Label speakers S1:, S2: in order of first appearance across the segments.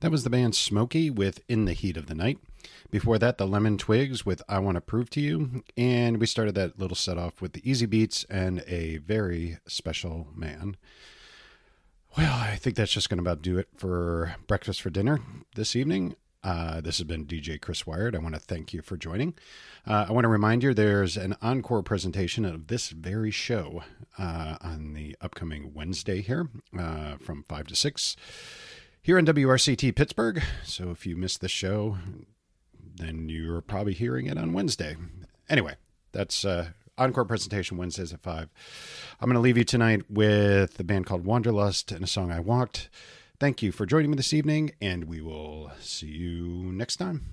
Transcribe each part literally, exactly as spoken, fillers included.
S1: That was the band Smokey with In the Heat of the Night. Before that, the Lemon Twigs with I Want to Prove to You. And we started that little set off with the Easy Beats and A Very Special Man. Well, I think that's just going to about do it for Breakfast for Dinner this evening. Uh, this has been D J Chris Wired. I want to thank you for joining. Uh, I want to remind you there's an encore presentation of this very show uh, on the upcoming Wednesday here uh, from five to six here on W R C T Pittsburgh. So if you missed the show, then you're probably hearing it on Wednesday. Anyway, that's uh, encore presentation Wednesdays at five. I'm going to leave you tonight with a band called Wanderlust and a song I Walked. Thank you for joining me this evening, and we will see you next time.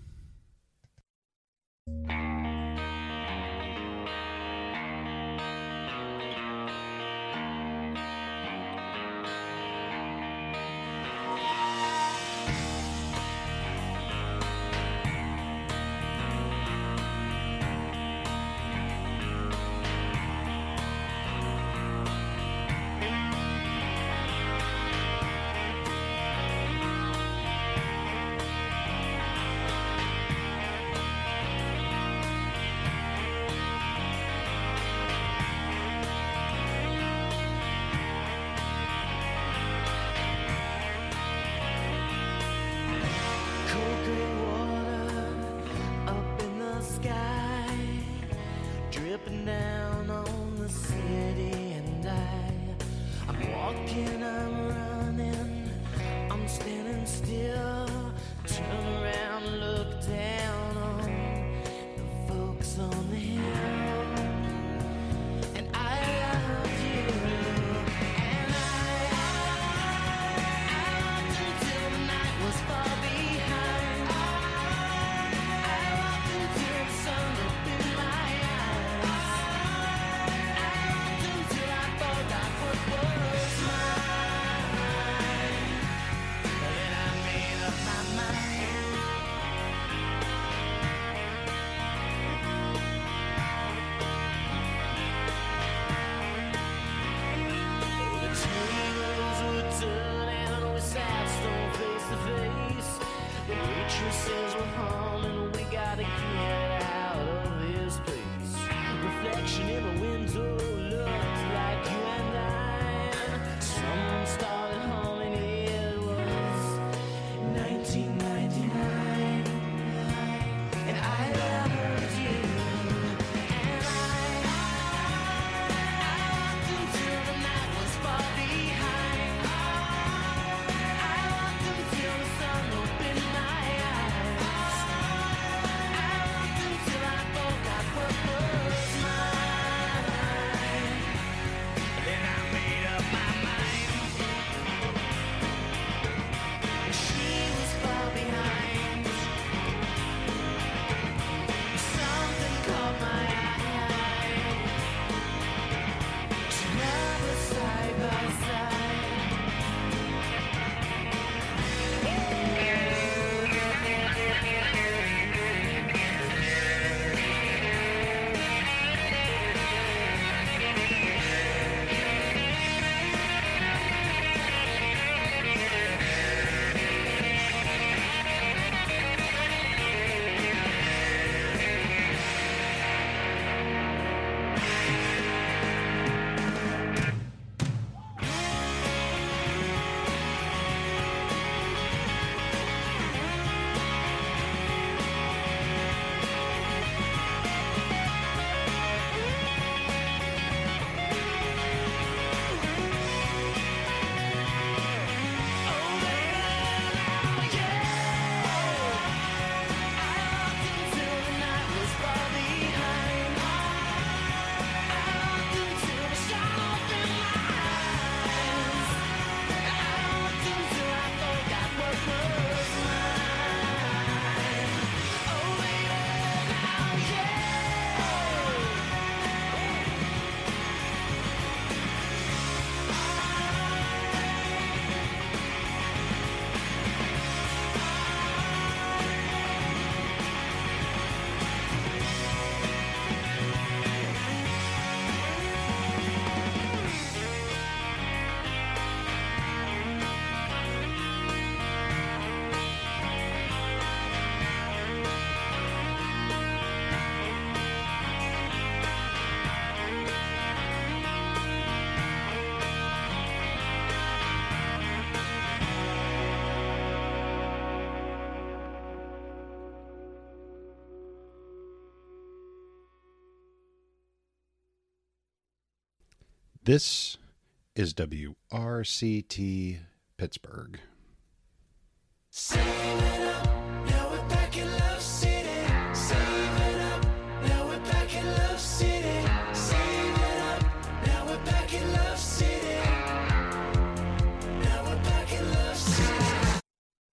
S1: This is W R C T Pittsburgh.
S2: Save it up, now we're back in Love City. Save it up, now we're back in Love City. Save it up, now we're back in Love City. Now we're back in Love City.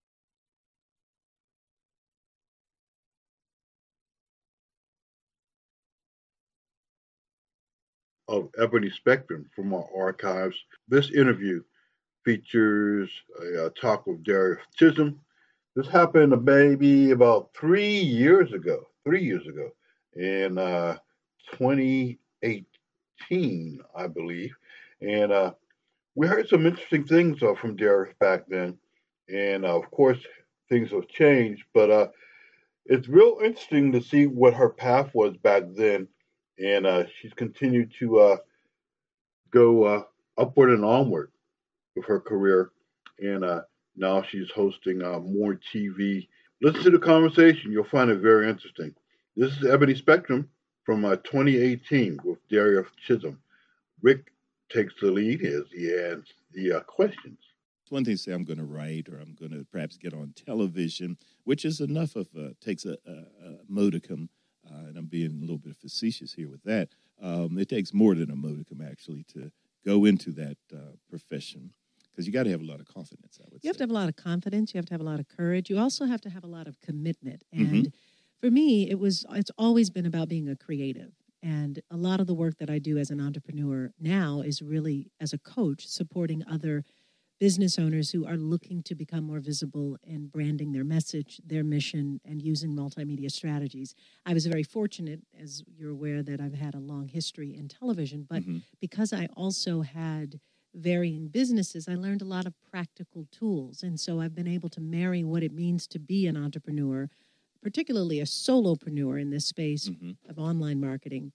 S3: Of Ebony Spectrum from our archives. This interview features a, a talk with Darius Chisholm. This happened maybe about three years ago, three years ago, in uh, twenty eighteen, I believe. And uh, we heard some interesting things uh, from Darius back then. And uh, of course, things have changed, but uh, it's real interesting to see what her path was back then. And uh, she's continued to uh, go uh, upward and onward with her career. And uh, now she's hosting uh, more T V. Listen to the conversation. You'll find it very interesting. This is Ebony Spectrum from uh, twenty eighteen with Darius Chisholm. Rick takes the lead as he adds the uh, questions.
S4: One thing to say I'm going to write or I'm going to perhaps get on television, which is enough of a, takes a, a, a modicum. Uh, and I'm being a little bit facetious here with that. Um, it takes more than a modicum, actually, to go into that uh, profession because you got to have a lot of confidence, I would
S5: You
S4: say.
S5: have to have a lot of confidence. You have to have a lot of courage. You also have to have a lot of commitment. And
S4: Mm-hmm.
S5: for me, it was it's always been about being a creative. And a lot of the work that I do as an entrepreneur now is really as a coach supporting other business owners who are looking to become more visible in branding their message, their mission, and using multimedia strategies. I was very fortunate, as you're aware, that I've had a long history in television, but
S4: Mhm.
S5: because I also had varying businesses, I learned a lot of practical tools. And so I've been able to marry what it means to be an entrepreneur, particularly a solopreneur in this space
S4: Mhm.
S5: of online marketing,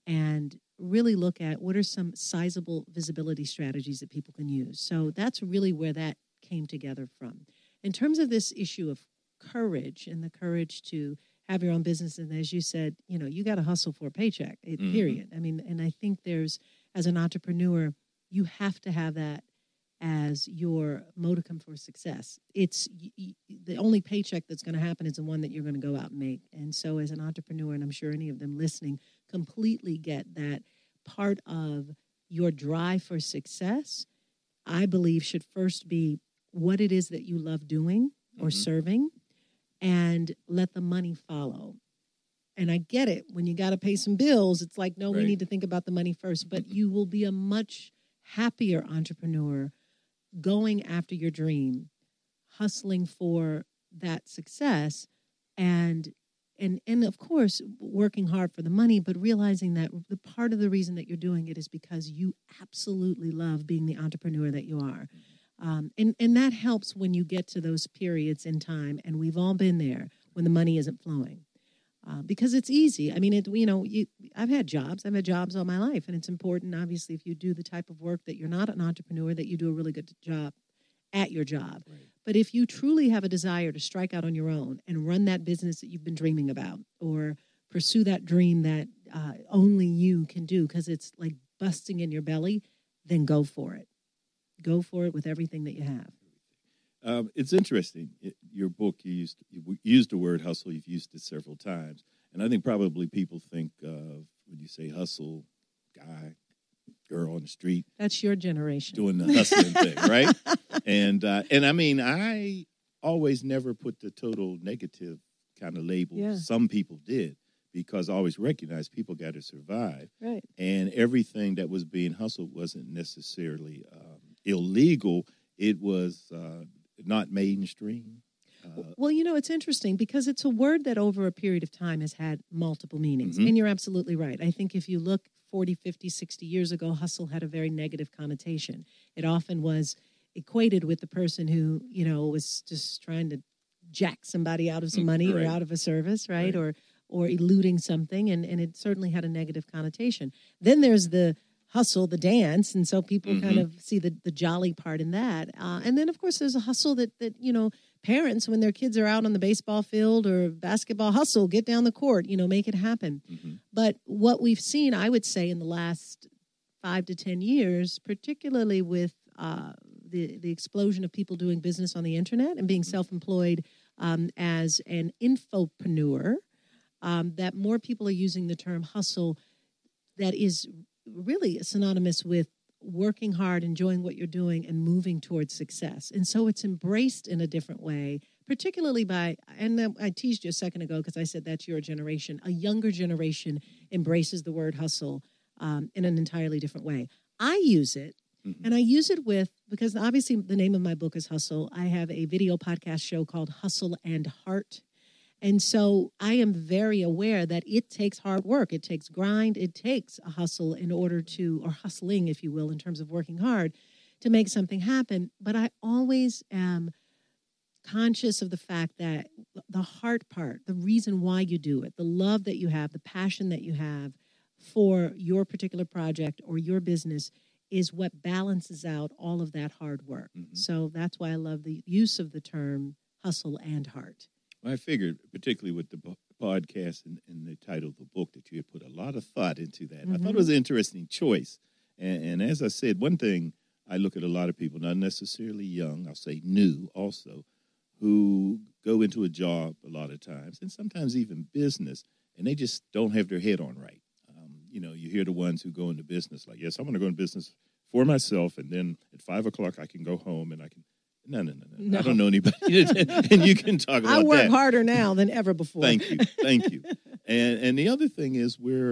S5: and really look at what are some sizable visibility strategies that people can use. So that's really where that came together from. In terms of this issue of courage and the courage to have your own business, and as you said, you know, you got to hustle for a paycheck, it,
S4: Mhm.
S5: period. I mean, and I think there's, as an entrepreneur, you have to have that as your modicum for success. It's y- y- the only paycheck that's going to happen is the one that you're going to go out and make. And so as an entrepreneur, and I'm sure any of them listening completely get that part of your drive for success, I believe should first be what it is that you love doing or
S4: Mhm.
S5: serving, and let the money follow. And I get it. When you got to pay some bills, it's like, no, we
S4: Right.
S5: need to think about the money first. But you will be a much happier entrepreneur going after your dream, hustling for that success, and and and of course working hard for the money, but realizing that the part of the reason that you're doing it is because you absolutely love being the entrepreneur that you are. Um, and, and that helps when you get to those periods in time, and we've all been there, when the money isn't flowing. Uh, because it's easy. I mean, it, you know, you, I've had jobs. I've had jobs all my life. And it's important, obviously, if you do the type of work that you're not an entrepreneur, that you do a really good job at your job.
S4: Right.
S5: But if you truly have a desire to strike out on your own and run that business that you've been dreaming about, or pursue that dream that uh, only you can do because it's like busting in your belly, then go for it. Go for it with everything that you have.
S4: Um, it's interesting. It, your book, you used you used the word hustle. You've used it several times, and I think probably people think of when you say hustle, guy, girl on the street
S5: That's your generation.
S4: doing the hustling thing, right? And uh, and I mean, I always never put the total negative kind of label.
S5: Yeah.
S4: Some people did, because I always recognized people got to survive,
S5: Right.
S4: and everything that was being hustled wasn't necessarily um, illegal. It was uh, not mainstream. Uh,
S5: Well, you know, it's interesting because it's a word that over a period of time has had multiple meanings.
S4: Mhm.
S5: And you're absolutely right. I think if you look forty, fifty, sixty years ago, hustle had a very negative connotation. It often was equated with the person who, you know, was just trying to jack somebody out of some
S4: Mm,
S5: money
S4: right.
S5: or out of a service, right?
S4: Right.
S5: Or or eluding something. And, and it certainly had a negative connotation. Then there's the hustle, the dance. And so people
S4: Mhm.
S5: kind of see the, the jolly part in that. Uh, and then, of course, there's a hustle that, that, you know, parents, when their kids are out on the baseball field or basketball, hustle, get down the court, you know, make it happen.
S4: mhm.
S5: But what we've seen, I would say, in the last five to ten years, particularly with uh, the the explosion of people doing business on the internet and being self-employed um, as an infopreneur, um, that more people are using the term hustle that is really synonymous with working hard, enjoying what you're doing, and moving towards success. And so it's embraced in a different way, particularly by, and I teased you a second ago because I said that's your generation. A younger generation embraces the word hustle um, in an entirely different way. I use it, mm-hmm. and I use it with, because obviously the name of my book is Hustle. I have a video podcast show called Hustle and Heart. And so I am very aware that it takes hard work. It takes grind. It takes a hustle in order to, or hustling, if you will, in terms of working hard to make something happen. But I always am conscious of the fact that the heart part, the reason why you do it, the love that you have, the passion that you have for your particular project or your business is what balances out all of that hard work. Mm-hmm. So that's why I love the use of the term hustle and heart.
S4: Well, I figured, particularly with the podcast and, and the title of the book, that you had put a lot of thought into that. Mm-hmm. I thought it was an interesting choice. And, and as I said, one thing I look at a lot of people, not necessarily young, I'll say new also, who go into a job a lot of times, and sometimes even business, and they just don't have their head on right. Um, you know, you hear the ones who go into business like, yes, I'm going to go into business for myself, and then at five o'clock I can go home and I can... No, no, no, no, no. I don't know anybody. And you can talk about that.
S5: I work
S4: that.
S5: harder now than ever before.
S4: Thank you. Thank you. And and the other thing is where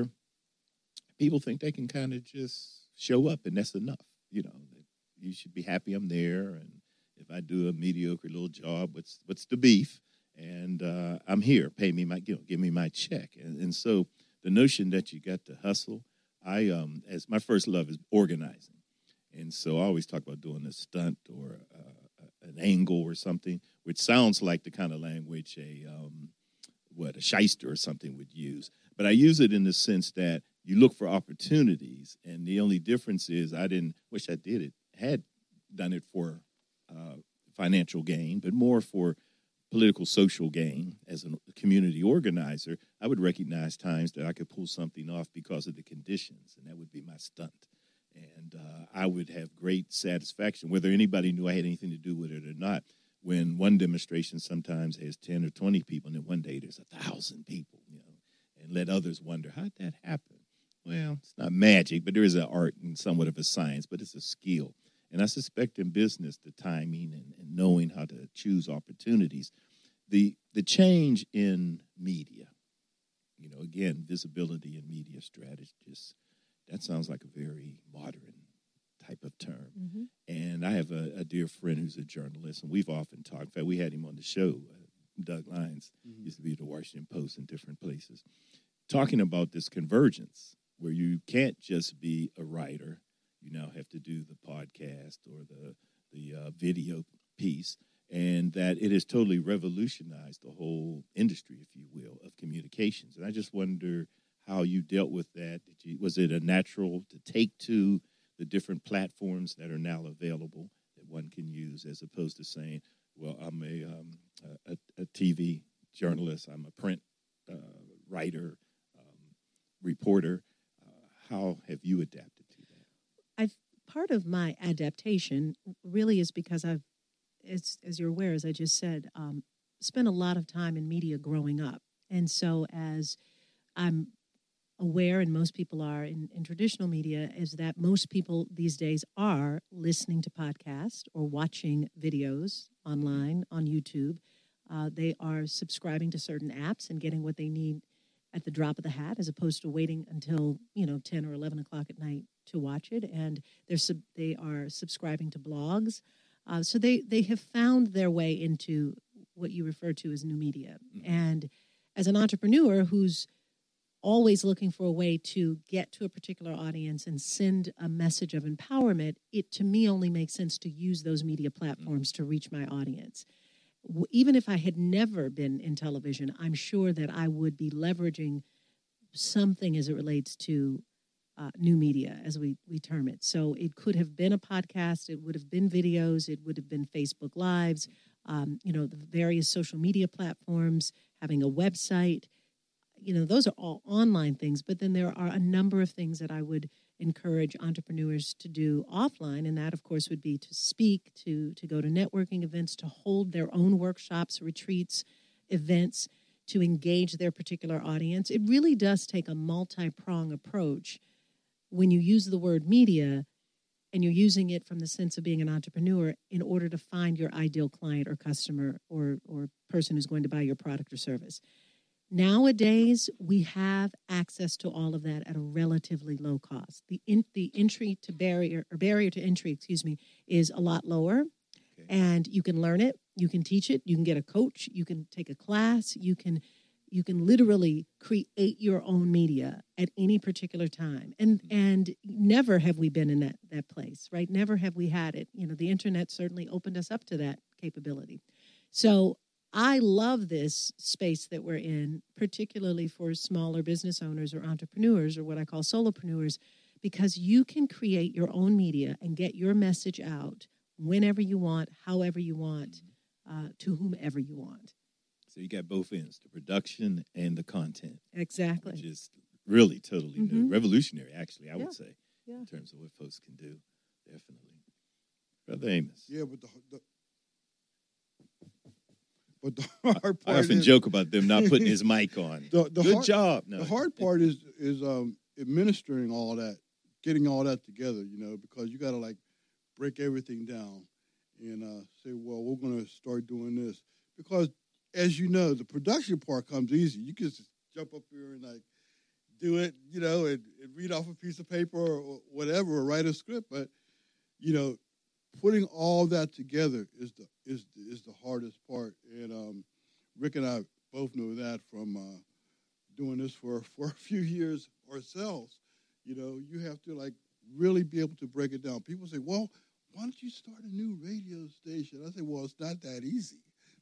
S4: people think they can kind of just show up and that's enough. You know, you should be happy I'm there. And if I do a mediocre little job, what's what's the beef? And uh, I'm here. Pay me my, you know, give me my check. And, and so the notion that you got to hustle, I um as my first love is organizing. And so I always talk about doing a stunt or uh, an angle or something, which sounds like the kind of language a um, what a shyster or something would use. But I use it in the sense that you look for opportunities, and the only difference is I didn't wish I did it had done it for uh, financial gain, but more for political social gain. As a community organizer, I would recognize times that I could pull something off because of the conditions, and that would be my stunt. And uh, I would have great satisfaction, whether anybody knew I had anything to do with it or not, when one demonstration sometimes has ten or twenty people, and then one day there's a thousand people, you know, and let others wonder, how'd that happen? Well, it's not magic, but there is an art and somewhat of a science, but it's a skill. And I suspect in business, the timing and, and knowing how to choose opportunities, the the change in media, you know, again, visibility and media strategists, that sounds like a very modern type of term. Mm-hmm. And I have a, a dear friend who's a journalist, and we've often talked. In fact, we had him on the show, uh, Doug Lyons, mm-hmm. used to be at the Washington Post in different places, talking about this convergence where you can't just be a writer. You now have to do the podcast or the, the uh, video piece, and that it has totally revolutionized the whole industry, if you will, of communications. And I just wonder how you dealt with that. Did you, was it a natural to take to the different platforms that are now available that one can use, as opposed to saying, well, I'm a, um, a, a T V journalist, I'm a print uh, writer, um, reporter. Uh, how have you adapted to that?
S5: I've part of my adaptation really is because I've, as, as you're aware, as I just said, um, spent a lot of time in media growing up. And so as I'm aware, and most people are in, in traditional media, is that most people these days are listening to podcasts or watching videos online on YouTube. Uh, they are subscribing to certain apps and getting what they need at the drop of the hat, as opposed to waiting until, you know, ten or eleven o'clock at night to watch it. And they're sub- they are subscribing to blogs. Uh, so they, they have found their way into what you refer to as new media. Mm-hmm. And as an entrepreneur who's always looking for a way to get to a particular audience and send a message of empowerment, it to me only makes sense to use those media platforms to reach my audience. Even if I had never been in television, I'm sure that I would be leveraging something as it relates to uh, new media, as we, we term it. So it could have been a podcast, it would have been videos, it would have been Facebook Lives, um, you know, the various social media platforms, having a website. You know, those are all online things, but then there are a number of things that I would encourage entrepreneurs to do offline, and that, of course, would be to speak, to to go to networking events, to hold their own workshops, retreats, events, to engage their particular audience. It really does take a multi-prong approach when you use the word media and you're using it from the sense of being an entrepreneur in order to find your ideal client or customer or or person who's going to buy your product or service. Nowadays, we have access to all of that at a relatively low cost. The in, the entry to barrier or barrier to entry, excuse me, is a lot lower,
S4: Okay.
S5: and you can learn it, you can teach it, you can get a coach, you can take a class, you can you can literally create your own media at any particular time. And and never have we been in that that place, right? Never have we had it. You know, the internet certainly opened us up to that capability. So I love this space that we're in, particularly for smaller business owners or entrepreneurs or what I call solopreneurs, because you can create your own media and get your message out whenever you want, however you want, uh, to whomever you want.
S4: So you got both ends, the production and the content,
S5: Exactly.
S4: which is really totally new,
S5: Mhm.
S4: revolutionary, actually, I
S5: Yeah.
S4: would say,
S5: Yeah.
S4: in terms of what folks can do. Definitely. Brother Amos.
S6: Yeah, but the, the but the hard
S4: I
S6: part
S4: often
S6: is,
S4: joke about them not putting his mic on.
S6: The, the
S4: Good
S6: hard,
S4: job. No.
S6: The hard part is is um, administering all that, getting all that together. You know, because you got to like break everything down and uh, say, well, we're going to start doing this. Because as you know, the production part comes easy. You can just jump up here and like do it, you know, and, and read off a piece of paper or, or whatever, or write a script. But you know, putting all that together is the is is the hardest part. And um, Rick and I both know that from uh, doing this for for a few years ourselves. You know, you have to like really be able to break it down. People say, "Well, why don't you start a new radio station?" I say, "Well, it's not that easy.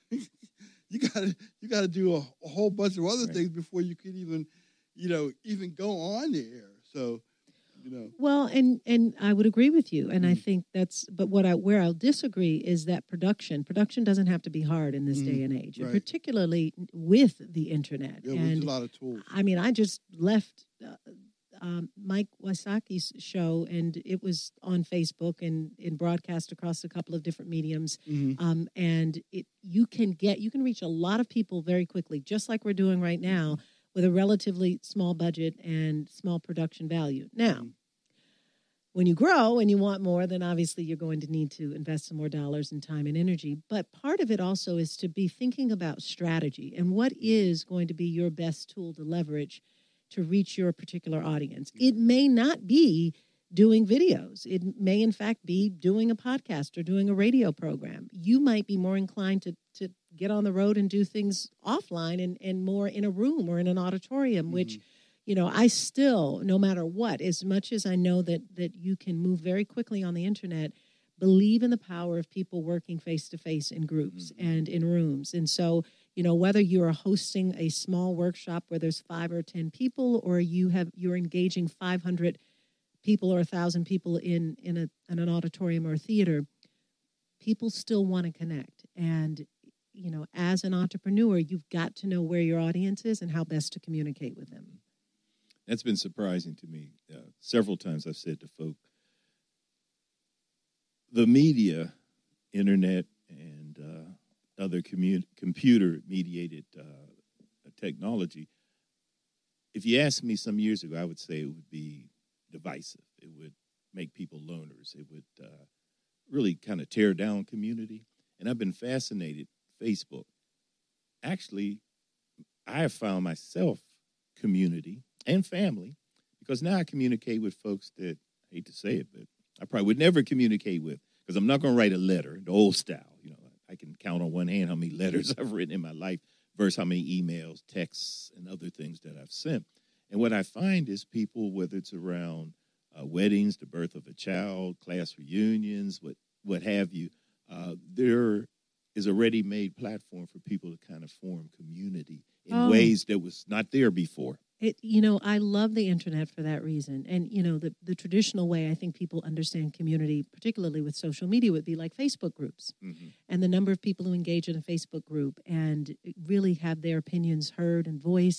S6: you gotta you gotta do a, a whole bunch of other
S4: Right.
S6: things before you can even, you know, even go on the air." So, you know.
S5: Well, and and I would agree with you, and I
S6: Mm.
S5: think that's. But what I where I'll disagree is that production production doesn't have to be hard in this
S6: Mm,
S5: day and age, and
S6: right.
S5: particularly with the internet.
S6: Yeah,
S5: and
S6: there's a lot of tools.
S5: I mean, I just left uh, um, Mike Wysocki's show, and it was on Facebook and in broadcast across a couple of different mediums.
S6: Mhm.
S5: Um, and it you can get you can reach a lot of people very quickly, just like we're doing right now, with a relatively small budget and small production value. Now,
S6: Mhm.
S5: when you grow and you want more, then obviously you're going to need to invest some more dollars and time and energy. But part of it also is to be thinking about strategy and what is going to be your best tool to leverage to reach your particular audience. It may not be doing videos. It may, in fact, be doing a podcast or doing a radio program. You might be more inclined to, to get on the road and do things offline and, and more in a room or in an auditorium, which, you know, I still, no matter what, as much as I know that that you can move very quickly on the internet, believe in the power of people working face-to-face in groups and in rooms. And so, you know, whether you're hosting a small workshop where there's five or ten people, or you have you're engaging five hundred people or one thousand people in, in, a, in an auditorium or a theater, people still want to connect. And, you know, as an entrepreneur, you've got to know where your audience is and how best to communicate with them.
S4: That's been surprising to me. Uh, several times I've said to folk, the media, internet, and uh, other commu- computer-mediated uh, technology, if you asked me some years ago, I would say it would be divisive. It would make people loners. It would uh, really kind of tear down community. And I've been fascinated, Facebook. Actually, I have found myself community and family, because now I communicate with folks that, I hate to say it, but I probably would never communicate with, because I'm not going to write a letter, the old style. You know, I can count on one hand how many letters I've written in my life versus how many emails, texts, and other things that I've sent. And what I find is people, whether it's around uh, weddings, the birth of a child, class reunions, what what have you, uh, there is a ready-made platform for people to kind of form community in
S5: Oh.
S4: ways that was not there before.
S5: It, you know, I love the internet for that reason. And, you know, the, the traditional way I think people understand community, particularly with social media, would be like Facebook groups.
S4: Mm-hmm.
S5: And the number of people who engage in a Facebook group and really have their opinions heard and voiced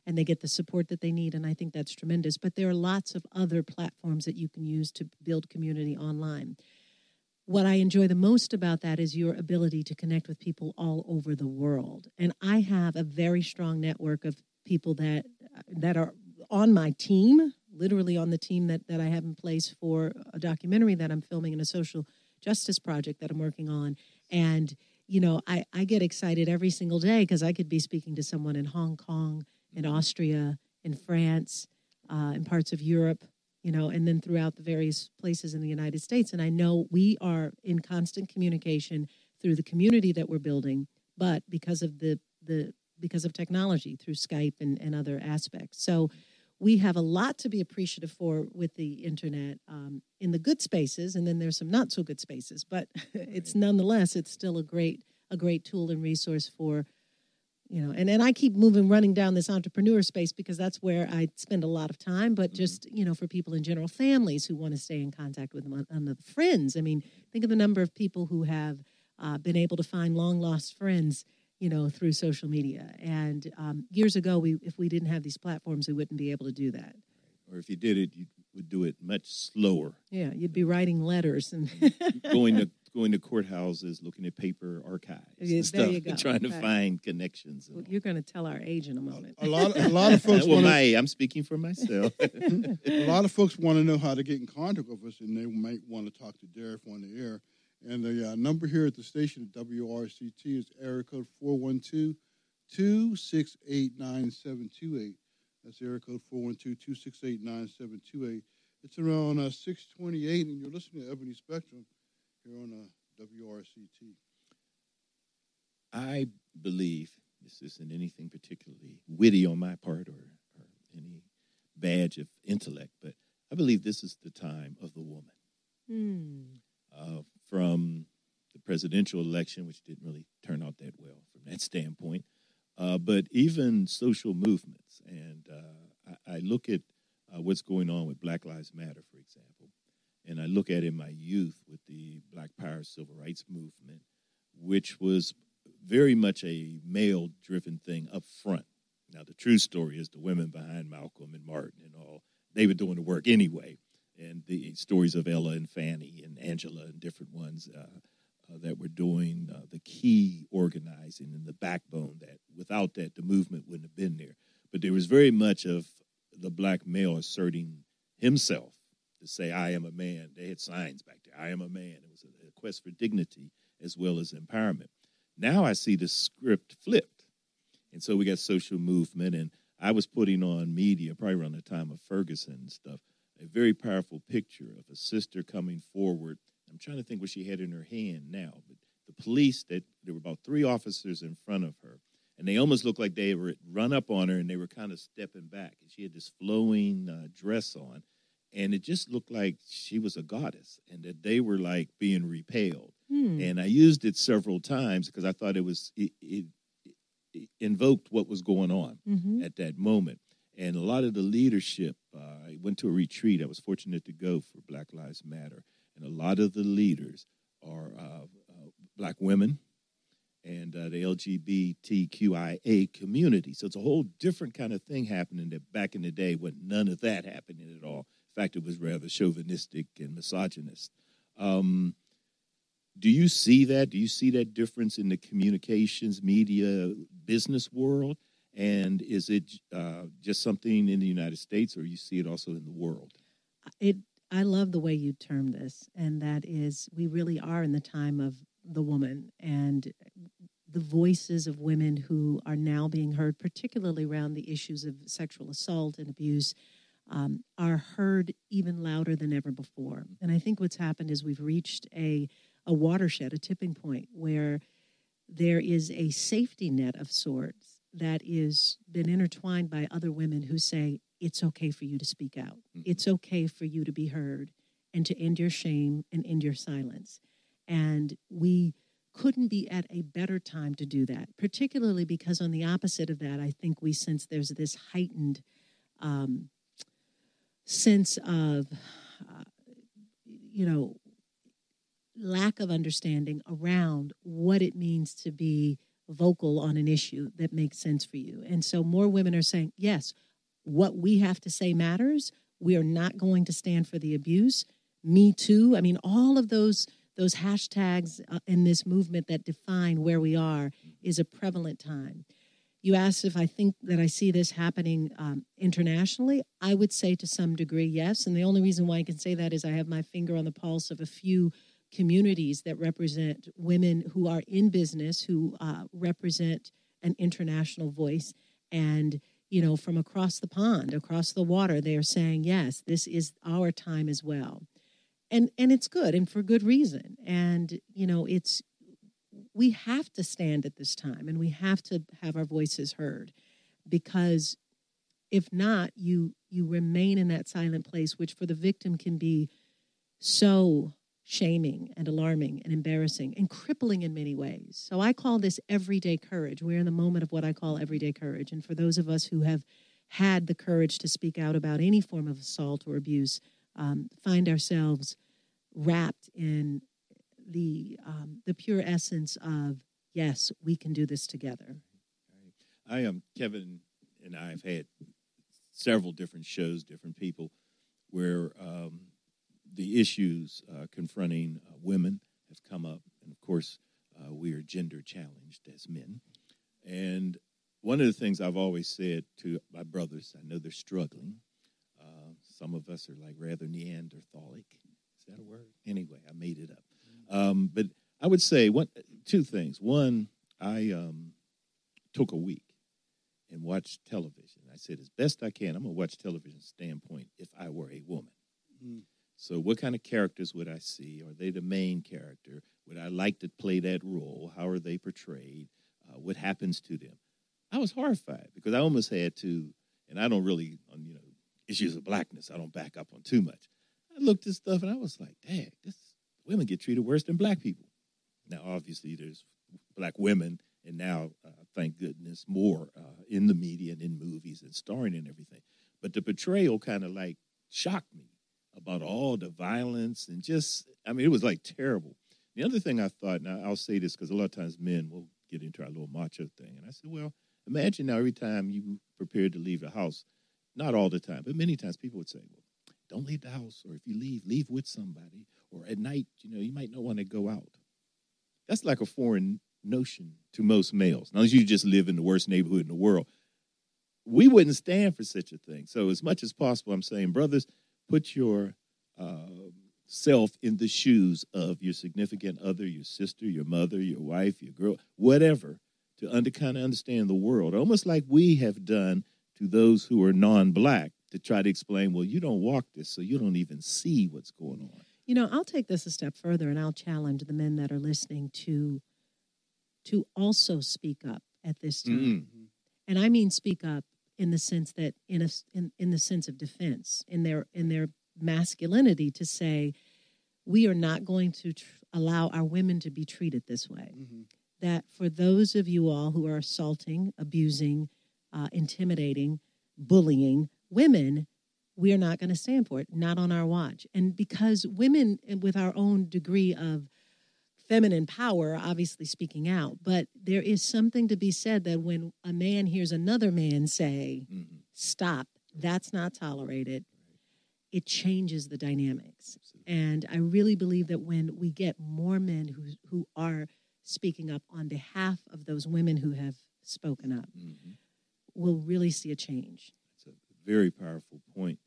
S5: and they get the support that they need. And I think that's tremendous. But there are lots of other platforms that you can use to build community online. What I enjoy the most about that is your ability to connect with people all over the world. And I have a very strong network of people that that are on my team, literally on the team that, that I have in place for a documentary that I'm filming and a social justice project that I'm working on. And, you know, I, I get excited every single day because I could be speaking to someone in Hong Kong, in Austria, in France, uh, in parts of Europe, you know, and then throughout the various places in the United States. And I know we are in constant communication through the community that we're building, but because of the, the because of technology through Skype and, and other aspects. So we have a lot to be appreciative for with the internet um, in the good spaces, and then there's some not so good spaces, but it's nonetheless, it's still a great, a great tool and resource for, you know, and, and I keep moving, running down this entrepreneur space because that's where I spend a lot of time, but just, you know, for people in general, families who want to stay in contact with them, on, on the friends. I mean, think of the number of people who have uh, been able to find long lost friends, you know, through social media. And um, years ago, we if we didn't have these platforms, we wouldn't be able to do that.
S4: Or if you did it, you would do it much slower.
S5: Yeah, you'd be writing letters and
S4: going to going to courthouses, looking at paper archives,
S5: Yeah,
S4: and
S5: there
S4: stuff,
S5: you go.
S4: trying to
S5: Right.
S4: find connections. and
S5: Well,
S4: all.
S5: you're going to tell our age in a moment.
S6: A lot, a lot of folks
S4: well,
S6: want
S4: my,
S6: to.
S4: I'm speaking for myself.
S6: A lot of folks want to know how to get in contact with us, and they might want to talk to Derek on the air. And the uh, number here at the station at W R C T is area code four one two, two six eight, nine seven two eight. That's area code four one two, two six eight, nine seven two eight. It's around uh, six twenty-eight, and you're listening to Ebony Spectrum here on uh, W R C T.
S4: I believe this isn't anything particularly witty on my part or, or any badge of intellect, but I believe this is the time of the woman.
S5: Hmm.
S4: Uh, from the presidential election, which didn't really turn out that well from that standpoint, uh, but even social movements. And uh, I, I look at uh, what's going on with Black Lives Matter, for example, and I look at in my youth with the Black Power Civil Rights Movement, which was very much a male-driven thing up front. Now, the true story is the women behind Malcolm and Martin and all, they were doing the work anyway. And the stories of Ella and Fannie and Angela and different ones uh, uh, that were doing uh, the key organizing and the backbone that without that, the movement wouldn't have been there. But there was very much of the black male asserting himself to say, I am a man. They had signs back there. I am a man. It was a, a quest for dignity as well as empowerment. Now I see the script flipped. And so we got social movement. And I was putting on media probably around the time of Ferguson and stuff, a very powerful picture of a sister coming forward. I'm trying to think what she had in her hand now, but the police, that there were about three officers in front of her, and they almost looked like they were run up on her, and they were kind of stepping back. And she had this flowing uh, dress on, and it just looked like she was a goddess, and that they were like being repelled.
S5: Hmm.
S4: And I used it several times because I thought it was it, it, it invoked what was going on
S5: Mm-hmm.
S4: at that moment. And a lot of the leadership, uh, I went to a retreat. I was fortunate to go for Black Lives Matter. And a lot of the leaders are uh, uh, black women and uh, the L G B T Q I A community. So it's a whole different kind of thing happening that back in the day when none of that happening at all. In fact, it was rather chauvinistic and misogynist. Um, do you see that? Do you see that difference in the communications, media, business world? And is it uh, just something in the United States, or you see it also in the world?
S5: It. I love the way you term this, and that is we really are in the time of the woman and the voices of women who are now being heard, particularly around the issues of sexual assault and abuse, um, are heard even louder than ever before. And I think what's happened is we've reached a, a watershed, a tipping point, where there is a safety net of sorts that is been intertwined by other women who say, it's okay for you to speak out.
S4: Mm-hmm.
S5: It's okay for you to be heard and to end your shame and end your silence. And we couldn't be at a better time to do that, particularly because on the opposite of that, I think we sense there's this heightened um, sense of, uh, you know, lack of understanding around what it means to be vocal on an issue that makes sense for you. And so more women are saying, yes, what we have to say matters. We are not going to stand for the abuse. Me too. I mean, all of those those hashtags uh, in this movement that define where we are is a prevalent time. You asked if I think that I see this happening um, internationally. I would say to some degree, yes. And the only reason why I can say that is I have my finger on the pulse of a few communities that represent women who are in business, who uh, represent an international voice. And, you know, from across the pond, across the water, they are saying, yes, this is our time as well. And and it's good, and for good reason. And, you know, it's we have to stand at this time, and we have to have our voices heard, because if not, you you remain in that silent place, which for the victim can be so shaming and alarming and embarrassing and crippling in many ways. So I call this everyday courage. We're in the moment of what I call everyday courage. And for those of us who have had the courage to speak out about any form of assault or abuse, um, find ourselves wrapped in the um, the pure essence of, yes, we can do this together.
S4: I am, Kevin and I have had several different shows, different people, where um, the issues uh, confronting uh, women have come up. And, of course, uh, we are gender challenged as men. And one of the things I've always said to my brothers, I know they're struggling. Uh, some of us are like rather Neanderthalic. Is that a word? Anyway, I made it up. Um, but I would say one, two things. One, I um, took a week and watched television. I said, as best I can, I'm going to watch television standpoint if I were a woman. Mm. So what kind of characters would I see? Are they the main character? Would I like to play that role? How are they portrayed? Uh, what happens to them? I was horrified because I almost had to, and I don't really, on you know, issues of blackness, I don't back up on too much. I looked at stuff and I was like, dang, this women get treated worse than black people. Now, obviously, there's black women, and now, uh, thank goodness, more uh, in the media and in movies and starring and everything. But the portrayal kind of like shocked me about all the violence and just, I mean, it was like terrible. The other thing I thought, now I'll say this because a lot of times men will get into our little macho thing. And I said, well, imagine now every time you prepared to leave the house, not all the time, but many times people would say, well, don't leave the house, or if you leave, leave with somebody. Or at night, you know, you might not want to go out. That's like a foreign notion to most males. Now, you just live in the worst neighborhood in the world. We wouldn't stand for such a thing. So as much as possible, I'm saying, brothers, put your uh, self in the shoes of your significant other, your sister, your mother, your wife, your girl, whatever, to under, kind of understand the world, almost like we have done to those who are non-black, to try to explain, well, you don't walk this, so you don't even see what's going on.
S5: You know, I'll take this a step further, and I'll challenge the men that are listening to to also speak up at this time. Mm-hmm. And I mean speak up in the sense that in a in, in the sense of defense, in their in their masculinity, to say we are not going to tr- allow our women to be treated this way. Mm-hmm. That for those of you all who are assaulting, abusing, uh, intimidating, bullying women, we are not going to stand for it, not on our watch. And because women, with our own degree of feminine power, obviously speaking out, but there is something to be said that when a man hears another man say, mm-hmm. stop, that's not tolerated, it changes the dynamics. Absolutely. And I really believe that when we get more men who who are speaking up on behalf of those women who have spoken up, mm-hmm. we'll really see a change.
S4: That's a very powerful point.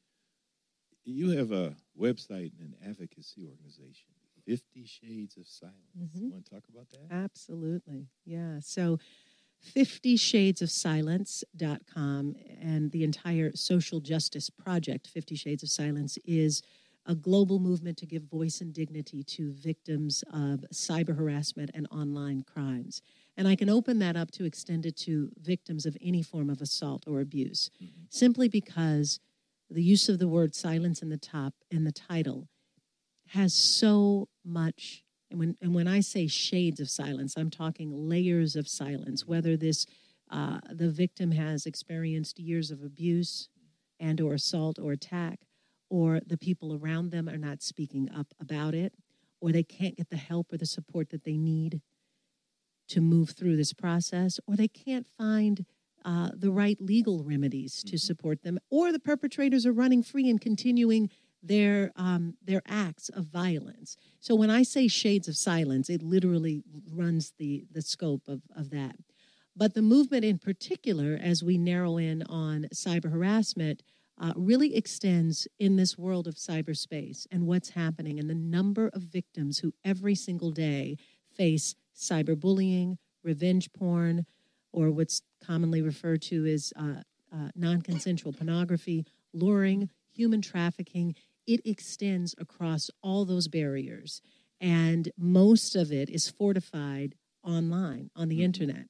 S4: You have a website and an advocacy organization, Fifty Shades of Silence. Mm-hmm. You want to talk about that?
S5: Absolutely. Yeah. So fifty shades of silence dot com and the entire social justice project, Fifty Shades of Silence, is a global movement to give voice and dignity to victims of cyber harassment and online crimes. And I can open that up to extend it to victims of any form of assault or abuse, mm-hmm. simply because the use of the word silence in the top in the title has so much, and when and when I say shades of silence, I'm talking layers of silence, whether this uh, the victim has experienced years of abuse and or assault or attack, or the people around them are not speaking up about it, or they can't get the help or the support that they need. to move through this process, or they can't find uh, the right legal remedies to support them, or the perpetrators are running free and continuing their um, their acts of violence. So when I say shades of silence, it literally runs the, the scope of, of that. But the movement in particular, as we narrow in on cyber harassment, uh, really extends in this world of cyberspace and what's happening and the number of victims who every single day face cyberbullying, revenge porn, or what's commonly referred to as uh, uh, non-consensual pornography, luring, human trafficking. It extends across all those barriers, and most of it is fortified online, on the
S4: Mm-hmm.
S5: internet.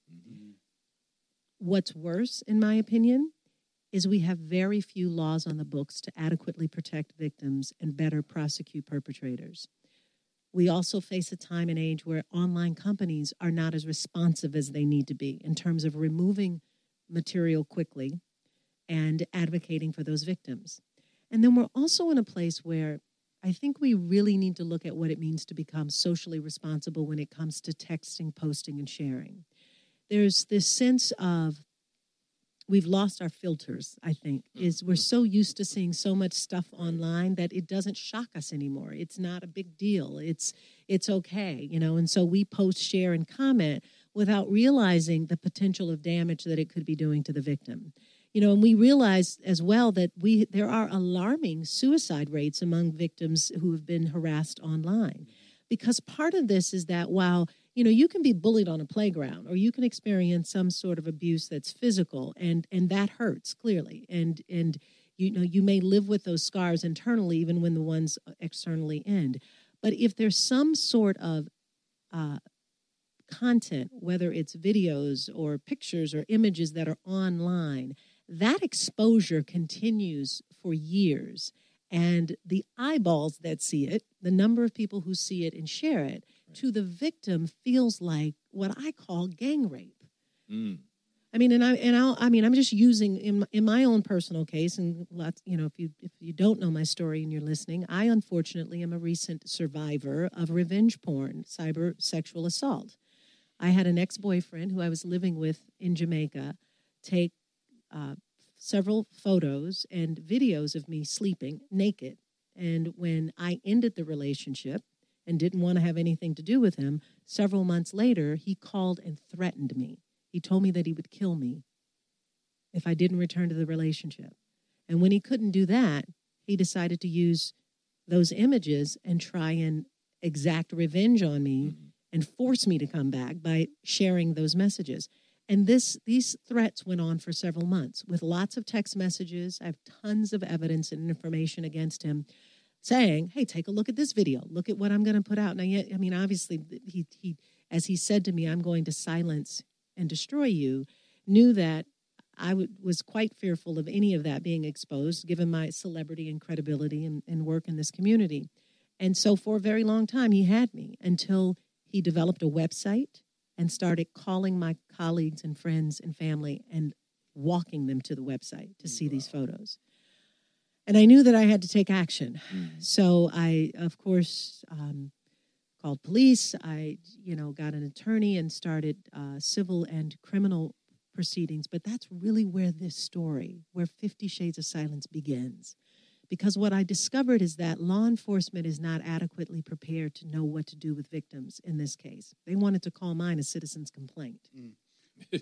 S5: What's worse, in my opinion, is we have very few laws on the books to adequately protect victims and better prosecute perpetrators. We also face a time and age where online companies are not as responsive as they need to be in terms of removing material quickly and advocating for those victims. And then we're also in a place where I think we really need to look at what it means to become socially responsible when it comes to texting, posting, and sharing. There's this sense of we've lost our filters, I think, is we're so used to seeing so much stuff online that it doesn't shock us anymore. It's not a big deal. It's it's okay, you know, and so we post, share, and comment without realizing the potential of damage that it could be doing to the victim. You know, and we realize as well that we there are alarming suicide rates among victims who have been harassed online. Because part of this is that while, you know, you can be bullied on a playground or you can experience some sort of abuse that's physical, and and that hurts clearly. And and you know, you may live with those scars internally even when the ones externally end. But if there's some sort of uh, content, whether it's videos or pictures or images that are online, that exposure continues for years. And the eyeballs that see it, the number of people who see it and share it, right, to the victim feels like what I call gang rape.
S4: Mm.
S5: I mean, and I and I I mean, I'm just using in my, in my own personal case, and lots, you know, if you if you don't know my story and you're listening, I unfortunately am a recent survivor of revenge porn, cyber sexual assault. I had an ex-boyfriend who I was living with in Jamaica take uh, several photos and videos of me sleeping naked. And when I ended the relationship and didn't want to have anything to do with him, several months later, he called and threatened me. He told me that he would kill me if I didn't return to the relationship. And when he couldn't do that, he decided to use those images and try and exact revenge on me mm-hmm. and force me to come back by sharing those messages. And this these threats went on for several months with lots of text messages. I have tons of evidence and information against him saying, hey, take a look at this video. Look at what I'm going to put out. Now, yet, I mean, obviously, he, he, as he said to me, I'm going to silence and destroy you, knew that I w- was quite fearful of any of that being exposed, given my celebrity and credibility and, and work in this community. And so for a very long time, he had me until he developed a website and started calling my colleagues and friends and family and walking them to the website to see wow. these photos. And I knew that I had to take action. Mm. So I, of course, um, called police. I, you know, got an attorney and started uh, civil and criminal proceedings. But that's really where this story, where Fifty Shades of Silence begins. Because what I discovered is that law enforcement is not adequately prepared to know what to do with victims in this case. They wanted to call mine a citizen's complaint. Mm.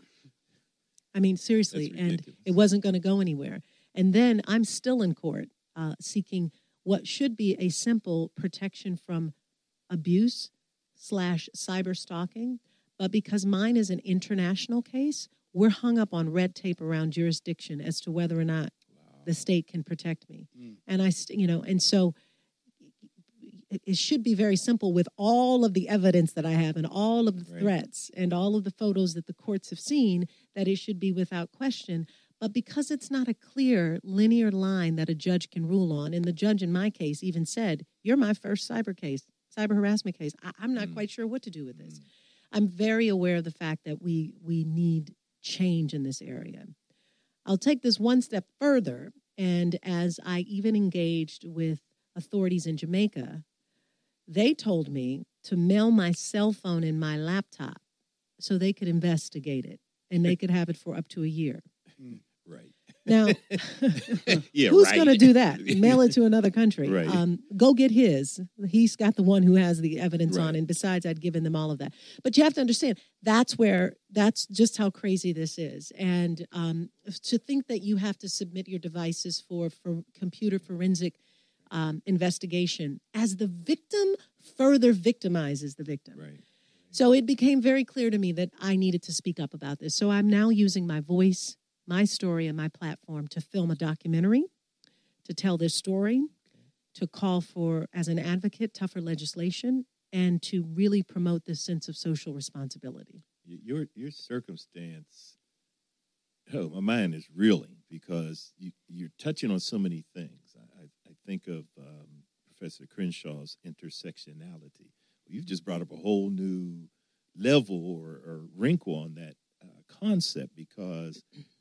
S5: I mean, seriously, and it wasn't going to go anywhere. And then I'm still in court uh, seeking what should be a simple protection from abuse slash cyber stalking. But because mine is an international case, we're hung up on red tape around jurisdiction as to whether or not the state can protect me. Mm. And I, you know, and so it should be very simple with all of the evidence that I have and all of the right. threats and all of the photos that the courts have seen, that it should be without question. But because it's not a clear linear line that a judge can rule on, and the judge in my case even said, you're my first cyber case, cyber harassment case. I, I'm not mm. quite sure what to do with this. Mm. I'm very aware of the fact that we we need change in this area. I'll take this one step further, and as I even engaged with authorities in Jamaica, they told me to mail my cell phone and my laptop so they could investigate it, and they could have it for up to a year.
S4: Right.
S5: Now,
S4: Yeah,
S5: who's
S4: right.
S5: going to do that? Mail it to another country.
S4: Right.
S5: Um, go get his. He's got the one who has the evidence on.
S4: Right.
S5: And besides, I'd given them all of that. But you have to understand, that's where, that's just how crazy this is. And um, to think that you have to submit your devices for, for computer forensic um, investigation as the victim further victimizes the victim.
S4: Right.
S5: So it became very clear to me that I needed to speak up about this. So I'm now using my voice, my story, and my platform to film a documentary, to tell this story, to call for, as an advocate, tougher legislation, and to really promote this sense of social responsibility.
S4: Y- Your your circumstance, oh, my mind is reeling because you, you're touching on so many things. I, I, I think of um, Professor Crenshaw's intersectionality. You've just brought up a whole new level or, or wrinkle on that uh, concept because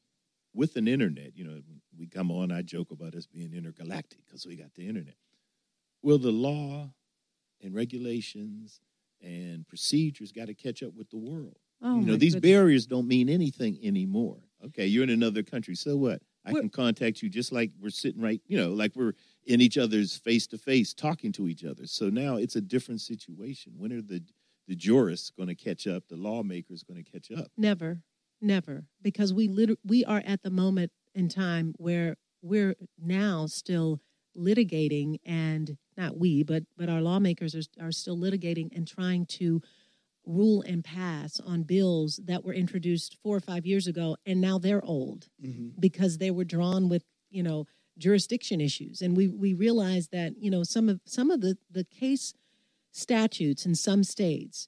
S4: with an internet, you know, we come on, I joke about us being intergalactic because we got the internet. Well, the law and regulations and procedures got to catch up with the world.
S5: Oh,
S4: you know,
S5: my
S4: these
S5: goodness.
S4: barriers don't mean anything anymore. Okay, you're in another country, so what? I
S5: We're-
S4: can contact you just like we're sitting right, you know, like we're in each other's face-to-face talking to each other. So now it's a different situation. When are the, the jurists going to catch up? The lawmakers going to catch up?
S5: Never, never, because we lit- we are at the moment in time where we're now still litigating, and not we, but but our lawmakers are, are still litigating and trying to rule and pass on bills that were introduced four or five years ago, and now they're old
S6: Mm-hmm.
S5: because they were drawn with, you know, jurisdiction issues. And we we realized that, you know, some of some of the, the case statutes in some states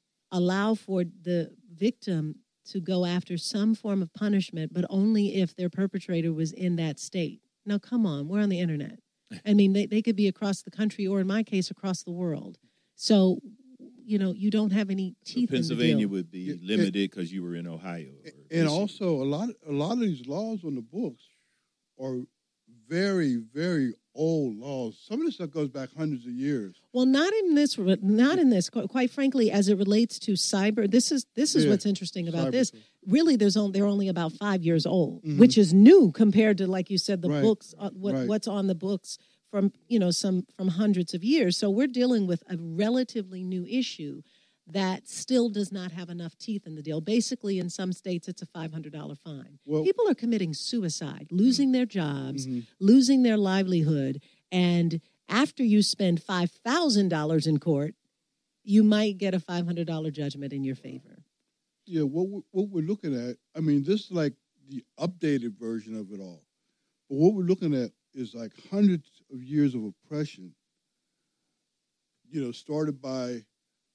S5: allow for the victim to go after some form of punishment, but only if their perpetrator was in that state. Now, come on, we're on the internet. I mean, they, they could be across the country or, in my case, across the world. So, you know, you don't have any
S4: So
S5: teeth in the
S4: Pennsylvania
S5: deal.
S4: would be
S6: Yeah,
S4: limited because you were in Ohio. or
S6: And
S4: Michigan.
S6: also, a lot, a lot of these laws on the books are very, very old laws. Some of this stuff goes back hundreds of years.
S5: Well, not in this, not in this. Qu- Quite frankly, as it relates to cyber, this is this is
S6: Yeah,
S5: what's interesting about
S6: cyber
S5: this.
S6: stuff.
S5: Really, there's only they're only about five years old,
S6: Mhm.
S5: which is new compared to, like you said, the
S6: Right,
S5: books. Uh, what
S6: right.
S5: what's on the books from you know some from hundreds of years. So we're dealing with a relatively new issue that still does not have enough teeth in the deal. Basically, in some states, it's a five hundred dollars fine.
S6: Well-
S5: People are committing suicide, losing their jobs,
S6: Mhm.
S5: losing their livelihood, and after you spend five thousand dollars in court, you might get a five hundred dollars judgment in your favor.
S6: Yeah, what we, what we're looking at, I mean, this is like the updated version of it all. But what we're looking at is like hundreds of years of oppression, you know, started by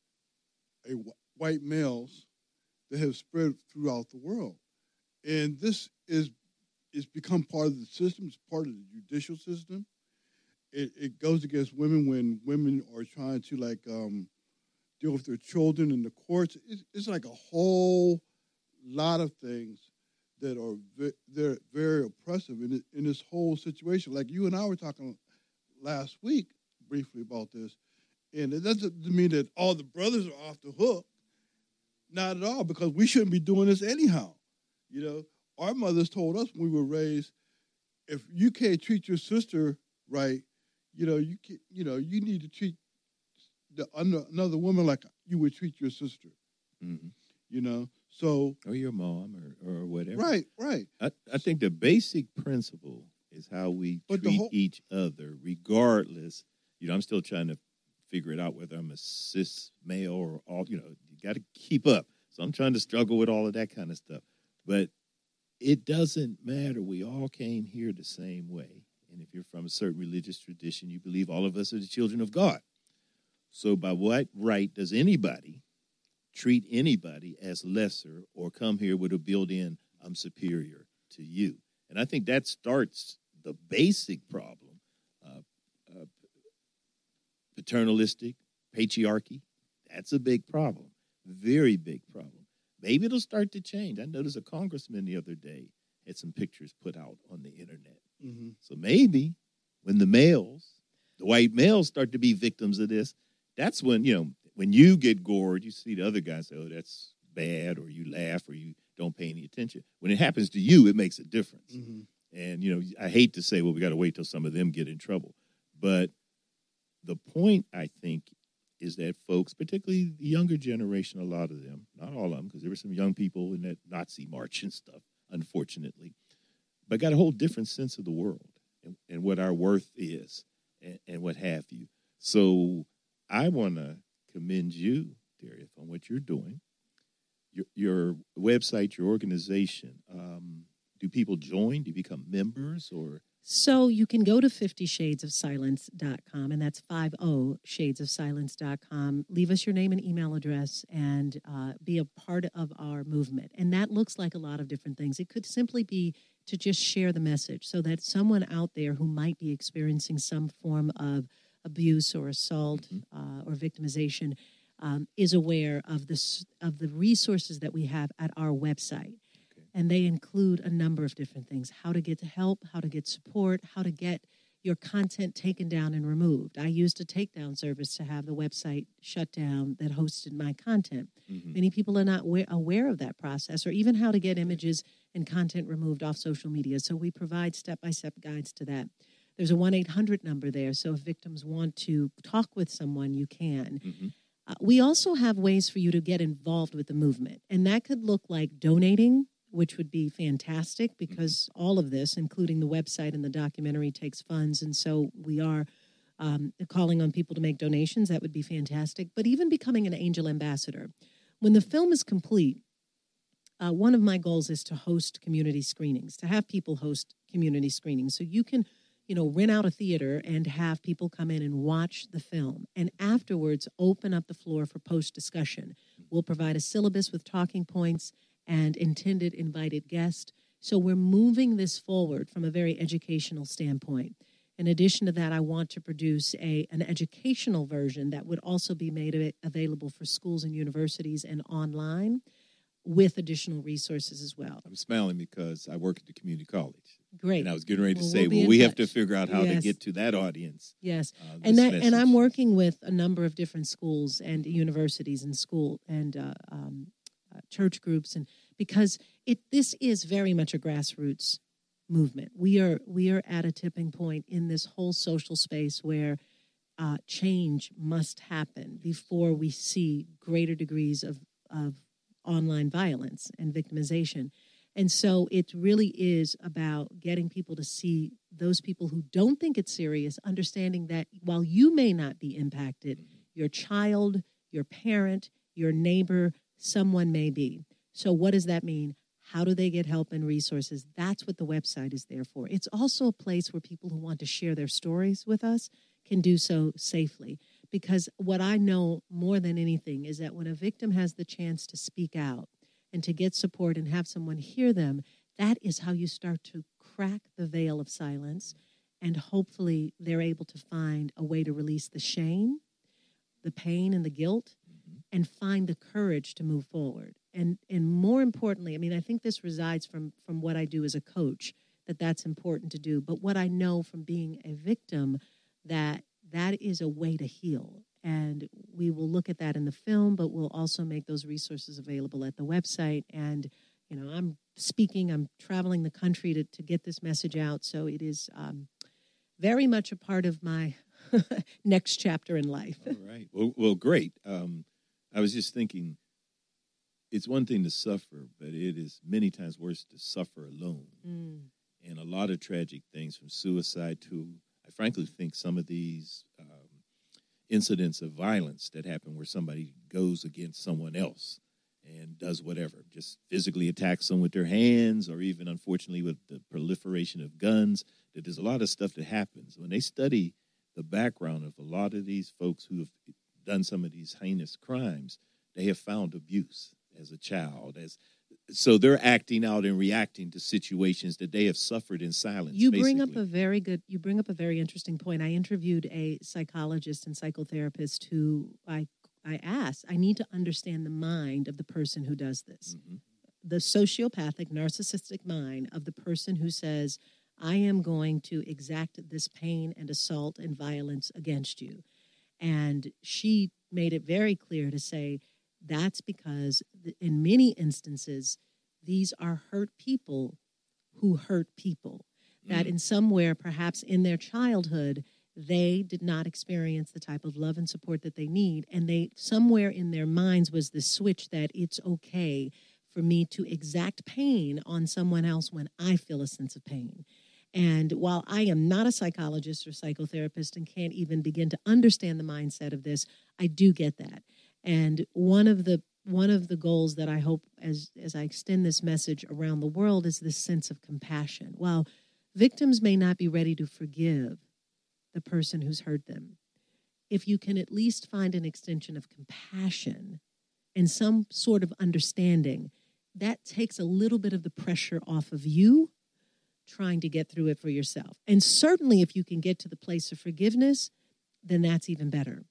S6: a wh- white males that have spread throughout the world. And this is it's become part of the system, it's part of the judicial system. It, it goes against women when women are trying to like um, deal with their children in the courts. It's, it's like a whole lot of things that are ve- they're very oppressive in it, in this whole situation. Like you and I were talking last week briefly about this, and it doesn't mean that all the brothers are off the hook. Not at all, because we shouldn't be doing this anyhow. You know, our mothers told us when we were raised, if you can't treat your sister right, you know, you can, you know, you need to treat the another woman like you would treat your sister.
S4: Mhm.
S6: You know, so
S4: or your mom or, or whatever.
S6: right, right.
S4: I, I think the basic principle is how we
S6: But the
S4: treat
S6: whole-
S4: each other, regardless. You know, I'm still trying to figure it out whether I'm a cis male or all. You know, you got to keep up. So I'm trying to struggle with all of that kind of stuff. But it doesn't matter. We all came here the same way. And if you're from a certain religious tradition, you believe all of us are the children of God. So by what right does anybody treat anybody as lesser or come here with a built-in, I'm superior to you? And I think that starts the basic problem, uh, uh, paternalistic, patriarchy. That's a big problem, very big problem. Maybe it'll start to change. I noticed a congressman the other day had some pictures put out on the internet.
S6: Mm-hmm.
S4: So maybe when the males, the white males start to be victims of this, that's when, you know, when you get gored, you see the other guys say, oh, that's bad, or you laugh, or you don't pay any attention. When it happens to you, it makes a difference.
S6: Mm-hmm.
S4: And, you know, I hate to say, well, we got to wait till some of them get in trouble. But the point, I think, is that folks, particularly the younger generation, a lot of them, not all of them, because there were some young people in that Nazi march and stuff, unfortunately, but got a whole different sense of the world and, and what our worth is and, and what have you. So I want to commend you, Darius, on what you're doing. Your, your website, your organization, um, do people join? Do you become members? Or
S5: So you can go to fifty shades of silence dot com, and that's fifty shades of silence dot com. Leave us your name and email address and uh, be a part of our movement. And that looks like a lot of different things. It could simply be to just share the message so that someone out there who might be experiencing some form of abuse or assault
S4: mm-hmm.
S5: uh, or victimization um, is aware of the, of the resources that we have at our website. And they include a number of different things: how to get help, how to get support, how to get your content taken down and removed. I used a takedown service to have the website shut down that hosted my content.
S4: Mm-hmm.
S5: Many people are not aware, aware of that process, or even how to get images and content removed off social media. So we provide step-by-step guides to that. There's a one eight hundred number there, so if victims want to talk with someone, you can.
S4: Mm-hmm.
S5: Uh, we also have ways for you to get involved with the movement, and that could look like donating, which would be fantastic because all of this, including the website and the documentary, takes funds. And so we are um, calling on people to make donations. That would be fantastic. But even becoming an angel ambassador. When the film is complete, uh, one of my goals is to host community screenings, to have people host community screenings. So you can, you know, rent out a theater and have people come in and watch the film. And afterwards, open up the floor for post-discussion. We'll provide a syllabus with talking points and intended invited guest. So we're moving this forward from a very educational standpoint. In addition to that, I want to produce a an educational version that would also be made available for schools and universities and online with additional resources as well.
S4: I'm smiling because I work at the community college.
S5: Great.
S4: And I was getting ready to
S5: Well,
S4: say,
S5: we'll be
S4: well,
S5: in
S4: we have to
S5: touch.
S4: figure out how
S5: Yes.
S4: to get to that audience.
S5: Yes.
S4: uh,
S5: And
S4: this
S5: that, and I'm
S4: message.
S5: working with a number of different schools and universities and school and uh, um, uh, church groups, and because it this is very much a grassroots movement. We are we are at a tipping point in this whole social space where uh, change must happen before we see greater degrees of of online violence and victimization. And so it really is about getting people to see those people who don't think it's serious, understanding that while you may not be impacted, your child, your parent, your neighbor, someone may be. So what does that mean? How do they get help and resources? That's what the website is there for. It's also a place where people who want to share their stories with us can do so safely. Because what I know more than anything is that when a victim has the chance to speak out and to get support and have someone hear them, that is how you start to crack the veil of silence, and hopefully they're able to find a way to release the shame, the pain, and the guilt, and find the courage to move forward. And and more importantly, I mean, I think this resides from, from what I do as a coach, that that's important to do. But what I know from being a victim, that that is a way to heal. And we will look at that in the film, but we'll also make those resources available at the website. And, you know, I'm speaking, I'm traveling the country to, to get this message out. So it is um, very much a part of my next chapter in life.
S4: All right. Well, well great. Um, I was just thinking, it's one thing to suffer, but it is many times worse to suffer alone.
S5: Mm.
S4: And a lot of tragic things, from suicide to, I frankly think some of these um, incidents of violence that happen where somebody goes against someone else and does whatever, just physically attacks someone with their hands, or even, unfortunately, with the proliferation of guns, that there's a lot of stuff that happens. When they study the background of a lot of these folks who have done some of these heinous crimes, they have found abuse as a child, as so they're acting out and reacting to situations that they have suffered in silence.
S5: You bring up
S4: basically.
S5: a very good, you bring up a very interesting point. I interviewed a psychologist and psychotherapist who I, I asked, I need to understand the mind of the person who does this.
S4: Mm-hmm.
S5: The sociopathic, narcissistic mind of the person who says, I am going to exact this pain and assault and violence against you. And she made it very clear to say, That's because th- in many instances, these are hurt people who hurt people. That
S4: Mm.
S5: in somewhere, perhaps in their childhood, they did not experience the type of love and support that they need. And they somewhere in their minds was the switch that it's okay for me to exact pain on someone else when I feel a sense of pain. And while I am not a psychologist or psychotherapist and can't even begin to understand the mindset of this, I do get that. And one of the one of the goals that I hope as as I extend this message around the world is this sense of compassion. While victims may not be ready to forgive the person who's hurt them, if you can at least find an extension of compassion and some sort of understanding, that takes a little bit of the pressure off of you trying to get through it for yourself. And certainly if you can get to the place of forgiveness, then that's even better.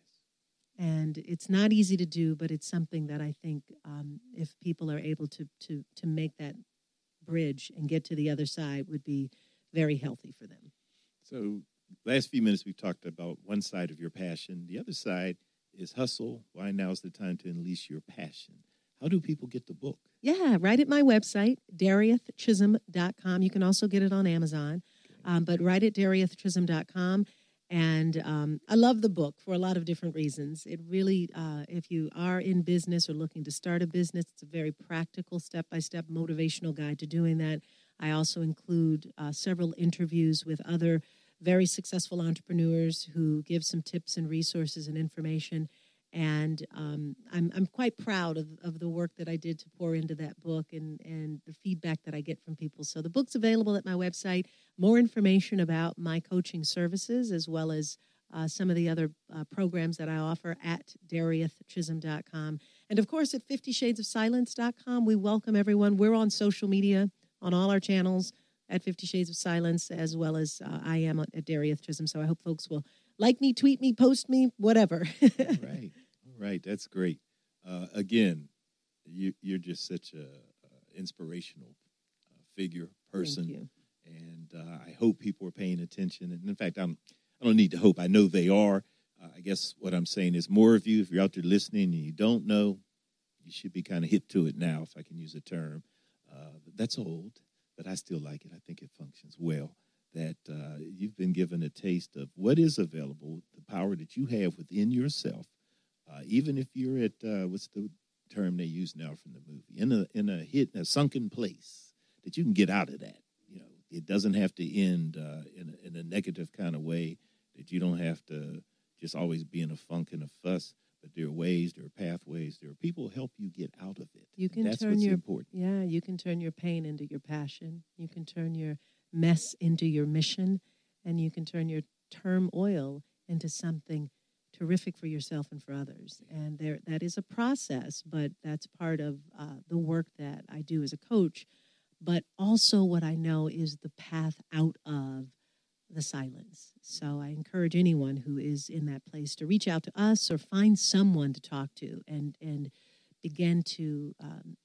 S5: And it's not easy to do, but it's something that I think um, if people are able to to to make that bridge and get to the other side would be very healthy for them.
S4: So last few minutes we've talked about one side of your passion. The other side is hustle. Why now is the time to unleash your passion? How do people get the book?
S5: Yeah, right at my website, darieth chisholm dot com. You can also get it on Amazon, um, but right at darieth chisholm dot com. And um, I love the book for a lot of different reasons. It really, uh, if you are in business or looking to start a business, it's a very practical, step-by-step motivational guide to doing that. I also include uh, several interviews with other very successful entrepreneurs who give some tips and resources and information. And um, I'm I'm quite proud of, of the work that I did to pour into that book and, and the feedback that I get from people. So the book's available at my website. More information about my coaching services as well as uh, some of the other uh, programs that I offer at darieth chisholm dot com. And, of course, at fifty shades of silence dot com. We welcome everyone. We're on social media on all our channels at Fifty Shades of Silence, as well as uh, I am at Darieth Chisholm. So I hope folks will like me, tweet me, post me, whatever.
S4: Right. All right. That's great. Uh, again, you, you're just such a, a inspirational uh, figure, person.
S5: Thank you.
S4: And uh, I hope people are paying attention. And in fact, I'm, I don't need to hope. I know they are. Uh, I guess what I'm saying is more of you, if you're out there listening and you don't know, you should be kind of hip to it now, if I can use a term. Uh, that's old, but I still like it. I think it functions well. That uh, you've been given a taste of what is available, the power that you have within yourself, uh, even if you're at, uh, what's the term they use now from the movie, in a in a hit, a sunken place, that you can get out of that. You know, it doesn't have to end uh, in, a, in a negative kind of way, that you don't have to just always be in a funk and a fuss, but there are ways, there are pathways, there are people who help you get out of it.
S5: You can
S4: That's
S5: turn
S4: what's
S5: your
S4: important.
S5: Yeah, you can turn your pain into your passion. You can turn your mess into your mission, and you can turn your turmoil into something terrific for yourself and for others. And there, that is a process, but that's part of uh, the work that I do as a coach. But also what I know is the path out of the silence. So I encourage anyone who is in that place to reach out to us or find someone to talk to and, and begin to um,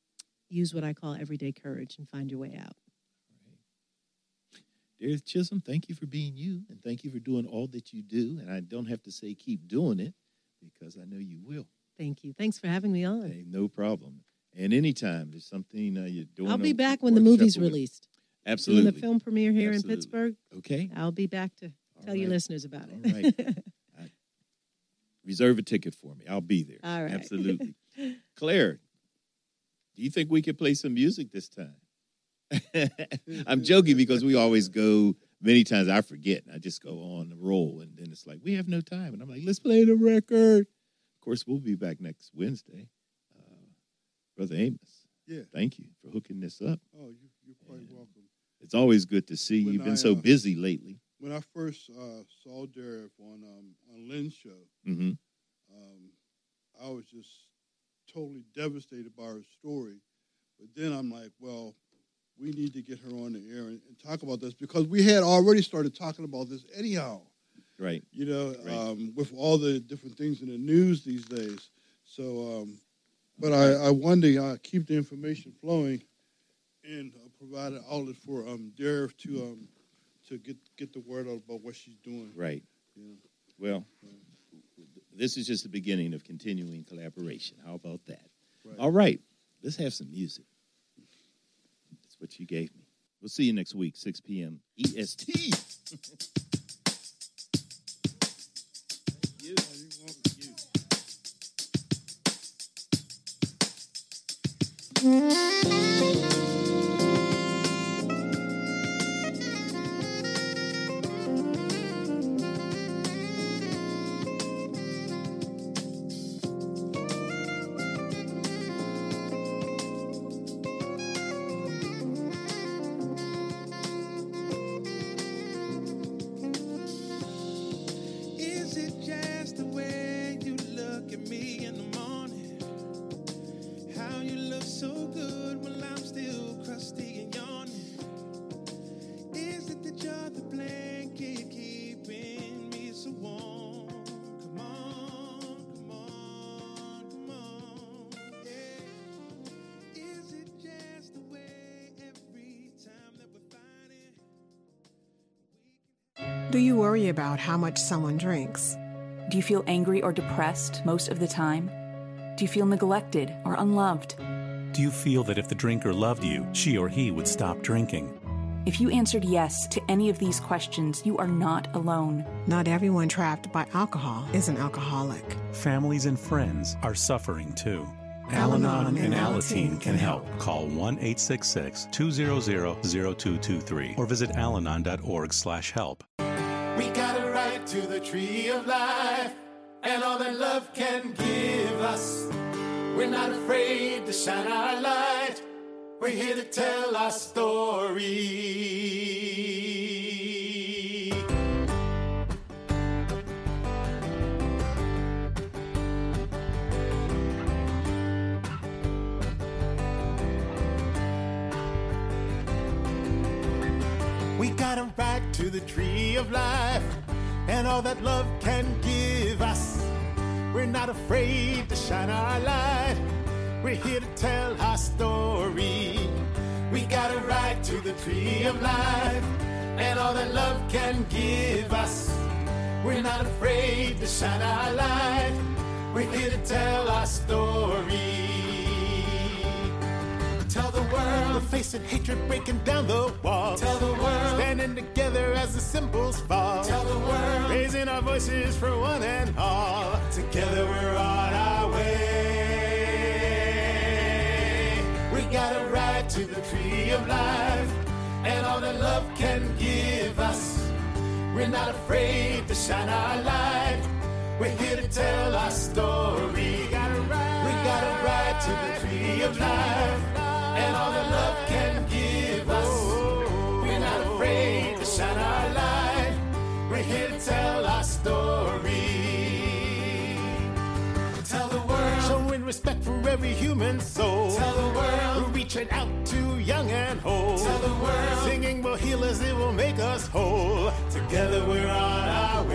S5: use what I call everyday courage and find your way out.
S4: Darieth Chisholm, thank you for being you, and thank you for doing all that you do. And I don't have to say keep doing it, because I know you will.
S5: Thank you. Thanks for having me on.
S4: Hey, no problem. And anytime there's something uh, you're doing,
S5: I'll be
S4: or-
S5: back when
S4: or
S5: the movie's
S4: shuffle with-
S5: released.
S4: Absolutely.
S5: Doing the film premiere here
S4: Absolutely.
S5: in Pittsburgh.
S4: Okay.
S5: I'll be back to
S4: All
S5: tell your
S4: right.
S5: listeners about
S4: All
S5: it.
S4: right. I- reserve a ticket for me. I'll be there.
S5: All right.
S4: Absolutely. Claire, do you think we could play some music this time? I'm joking, because we always go, many times I forget, and I just go on the roll, and then it's like, we have no time. And I'm like, let's play the record. Of course, we'll be back next Wednesday. Uh, Brother Amos,
S6: Yeah.
S4: thank you for hooking this up.
S6: Oh, you, you're quite
S4: Yeah.
S6: welcome.
S4: It's always good to see you.
S6: When
S4: You've been
S6: I,
S4: so
S6: uh,
S4: busy lately.
S6: When I first uh, saw Darieth on um, on Lynn's show,
S4: Mm-hmm.
S6: um, I was just totally devastated by her story. But then I'm like, well, we need to get her on the air and, and talk about this, because we had already started talking about this anyhow.
S4: Right.
S6: You know,
S4: Right.
S6: um, with all the different things in the news these days. So, um, but I, I wanted to uh, keep the information flowing and uh, provide an outlet for um, Darieth to um, to get get the word out about what she's doing.
S4: Right.
S6: You know.
S4: Well, This is just the beginning of continuing collaboration. How about that?
S6: Right.
S4: All right, let's have some music. That's what you gave me. We'll see you next week, six p.m. E S T. Thank you.
S2: Is it just the way you look at me in the morning? How you look so good while I'm still crusty and yawning? Is it that you're the blanket keeping me so warm? Come on, come on, come on, yeah. Is it just the way every time that we're fighting?
S7: Do you worry about how much someone drinks?
S8: Do you feel angry or depressed most of the time? Do you feel neglected or unloved?
S9: Do you feel that if the drinker loved you, she or he would stop drinking?
S8: If you answered yes to any of these questions, you are not alone.
S7: Not everyone trapped by alcohol is an alcoholic.
S9: Families and friends are suffering too.
S7: Al-Anon
S9: Al-Anon and
S7: and
S9: Alateen can help. Call one eight six six, two zero zero, zero two two three or visit alanon dot org slash help.
S2: We got a right to the tree of life and all that love can give us. We're not afraid to shine our light. We're here to tell our story. We got a right to the tree of life and all that love can give us. We're not afraid to shine our light. We're here to tell our story. We got a right to the tree of life and all that love can give us. We're not afraid to shine our light. We're here to tell our story. Tell the world we're facing hatred breaking down the walls. Tell the world standing together as the symbols fall. Tell the world raising our voices for one and all. Together we're on our way. We got a right to the tree of life and all that love can give us. We're not afraid to shine our light. We're here to tell our story. We got a right, we got a right to the tree of life and all that love can give us. We're not afraid to shine our light. We're here to tell our story. Tell the world, showing respect for every human soul. Tell the world, we're reaching out to young and old. Tell the world, singing will heal us, it will make us whole. Together we're on our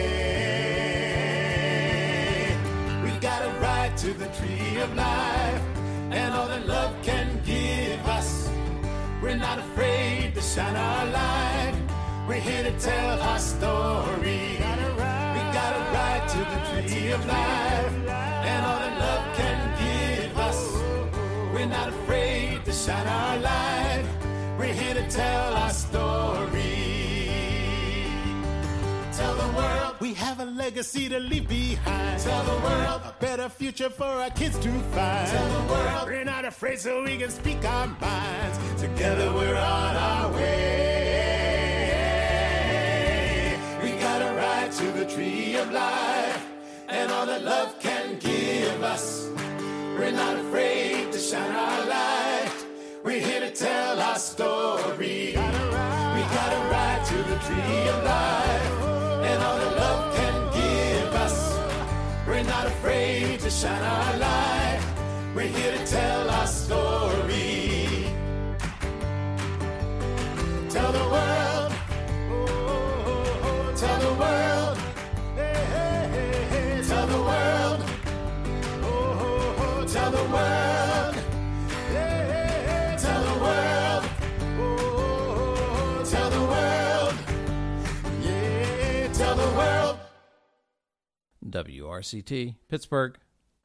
S2: way. We got a right to the tree of life and all that love can give us. We're not afraid to shine our light. We're here to tell our story. We got a right, we got a right to the tree of life and all that love can give us. We're not afraid to shine our light. We're here to tell our story. Tell the world we have a legacy to leave behind. Tell the world a better future for our kids to find. Tell the world we're not afraid so we can speak our minds. Together we're on our way. We got a right to the tree of life and all that love can give us. We're not afraid to shine our light. We're here to tell our story. We got a right, we got a right to the tree of life and all that love can give us. We're not afraid to shine our light. We're here to tell our story. Tell the world, oh, oh, oh, tell the world, hey, hey, hey, hey, tell the world, oh, oh, oh, tell the world, hey, hey, hey, tell the world, oh, oh, oh, tell the world, yeah, tell the world.
S10: W R C T, Pittsburgh.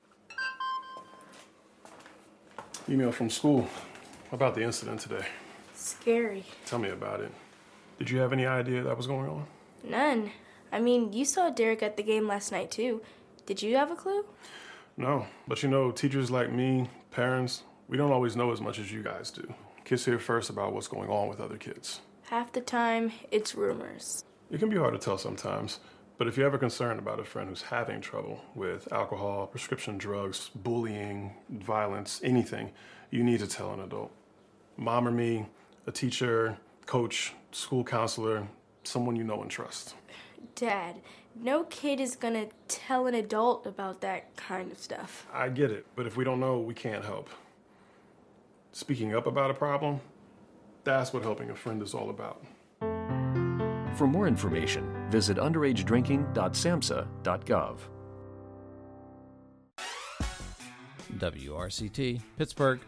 S11: Email from school about the incident today.
S12: Scary.
S11: Tell me about it. Did you have any idea that was going on?
S12: None. I mean, you saw Derek at the game last night, too. Did you have a clue?
S11: No, but you know, teachers like me, parents, we don't always know as much as you guys do. Kids hear first about what's going on with other kids.
S12: Half the time, it's rumors.
S11: It can be hard to tell sometimes, but if you're ever concerned about a friend who's having trouble with alcohol, prescription drugs, bullying, violence, anything, you need to tell an adult. Mom or me, a teacher, coach, school counselor, someone you know and trust.
S12: Dad, no kid is gonna tell an adult about that kind of stuff.
S11: I get it, but if we don't know, we can't help. Speaking up about a problem, that's what helping a friend is all about.
S13: For more information, visit underage drinking dot samhsa dot gov.
S10: W R C T, Pittsburgh.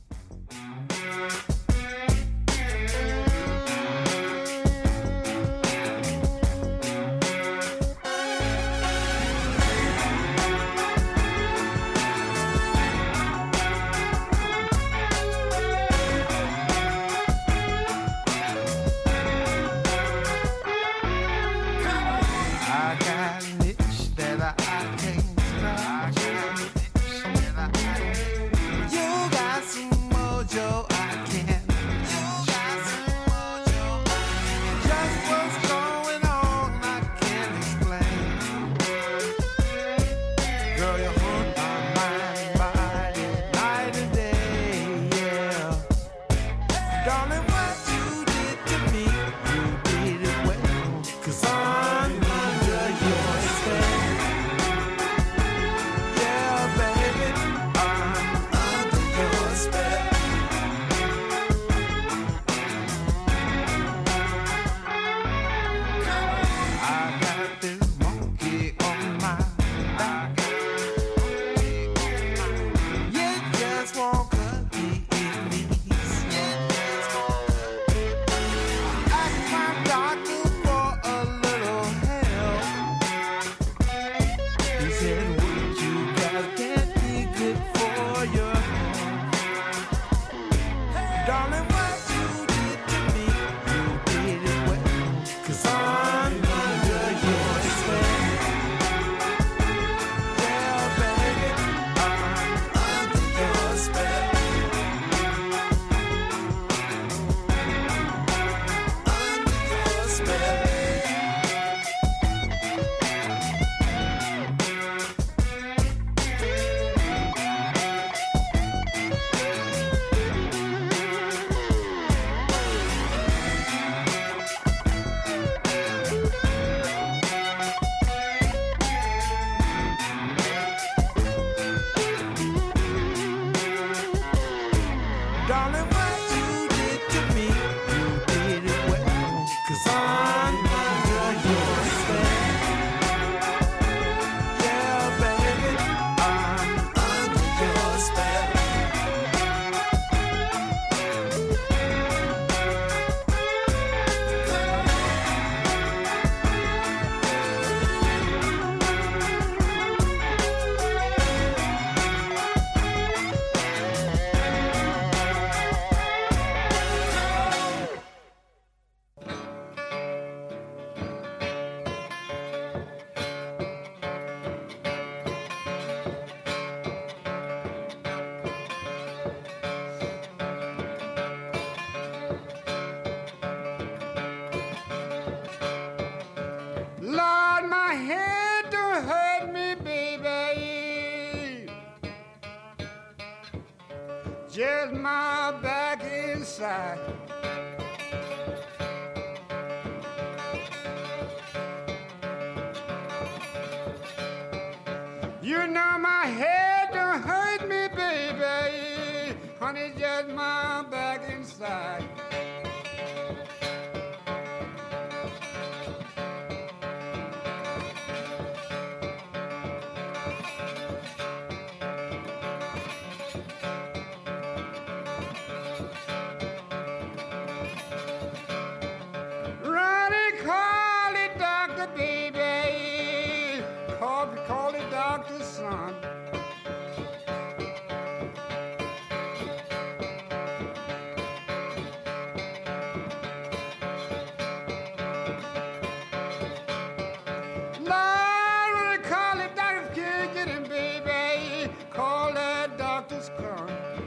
S2: I got an itch that I, I can't scratch. I got an itch that I, I can't. You got some mojo I can't. You got some mojo I can't. Just what's going on I can't explain. Girl, you haunt my mind and body night and day, yeah. Darling, what you did to me, you did it well. 'Cause I'm under your spell. Yeah, baby, I'm under your spell. I got this monkey on my back. You just won't cut me in these. Ask my doctor for a little help. He said, what you got can't be good for your health. Darling, what you did to me, you did it well. 'Cause I'm under your spell. Yeah, baby, I'm under your spell. Under your spell. Darling, what you did to me, you did it well. 'Cause I'm under your spell. Yeah, baby, I'm under your spell. Lord, my head don't hurt me, baby. Just my back inside. You know my head don't hurt me, baby. Honey, just my back inside. Ronnie, call it doctor, baby. Call, call
S14: doctors come.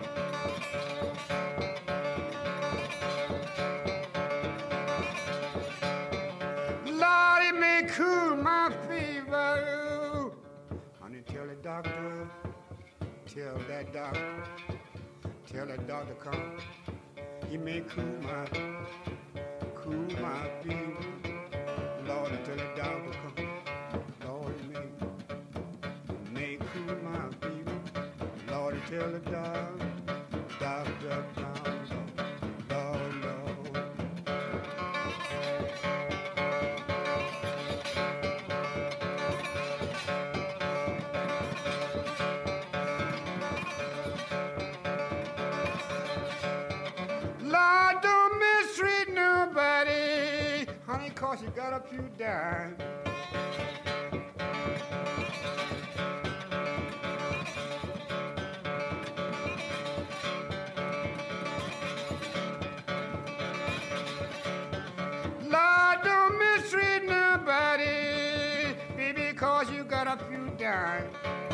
S14: Lord, it may cool my fever. Honey, tell the doctor, tell that doctor, tell that doctor come. He may cool my, cool my fever. Lord, tell the doctor come. Lord, he may, may cool my fever. Lord, tell the doctor, doctor come. Lord, Lord. Lord, don't mistreat nobody, honey, cause you got a few dimes. Lord, don't mistreat nobody, baby, cause you got a few dimes.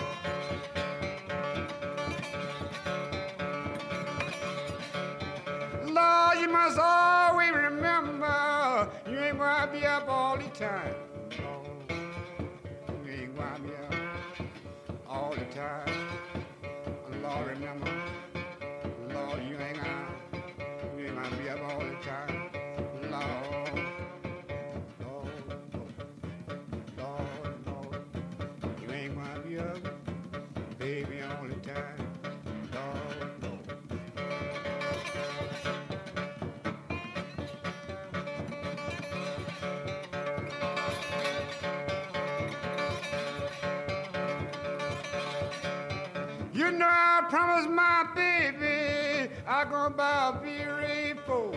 S14: Lord, you must always remember you ain't gonna be up all the time. Lord, you ain't gonna be up all the time. Lord, remember, Lord, you ain't gonna, you ain't gonna be up all the time. Lord, Lord, Lord, Lord, you ain't gonna be up, baby, all the time. Lord, Lord. You know I promised my baby I gonna buy a B R four.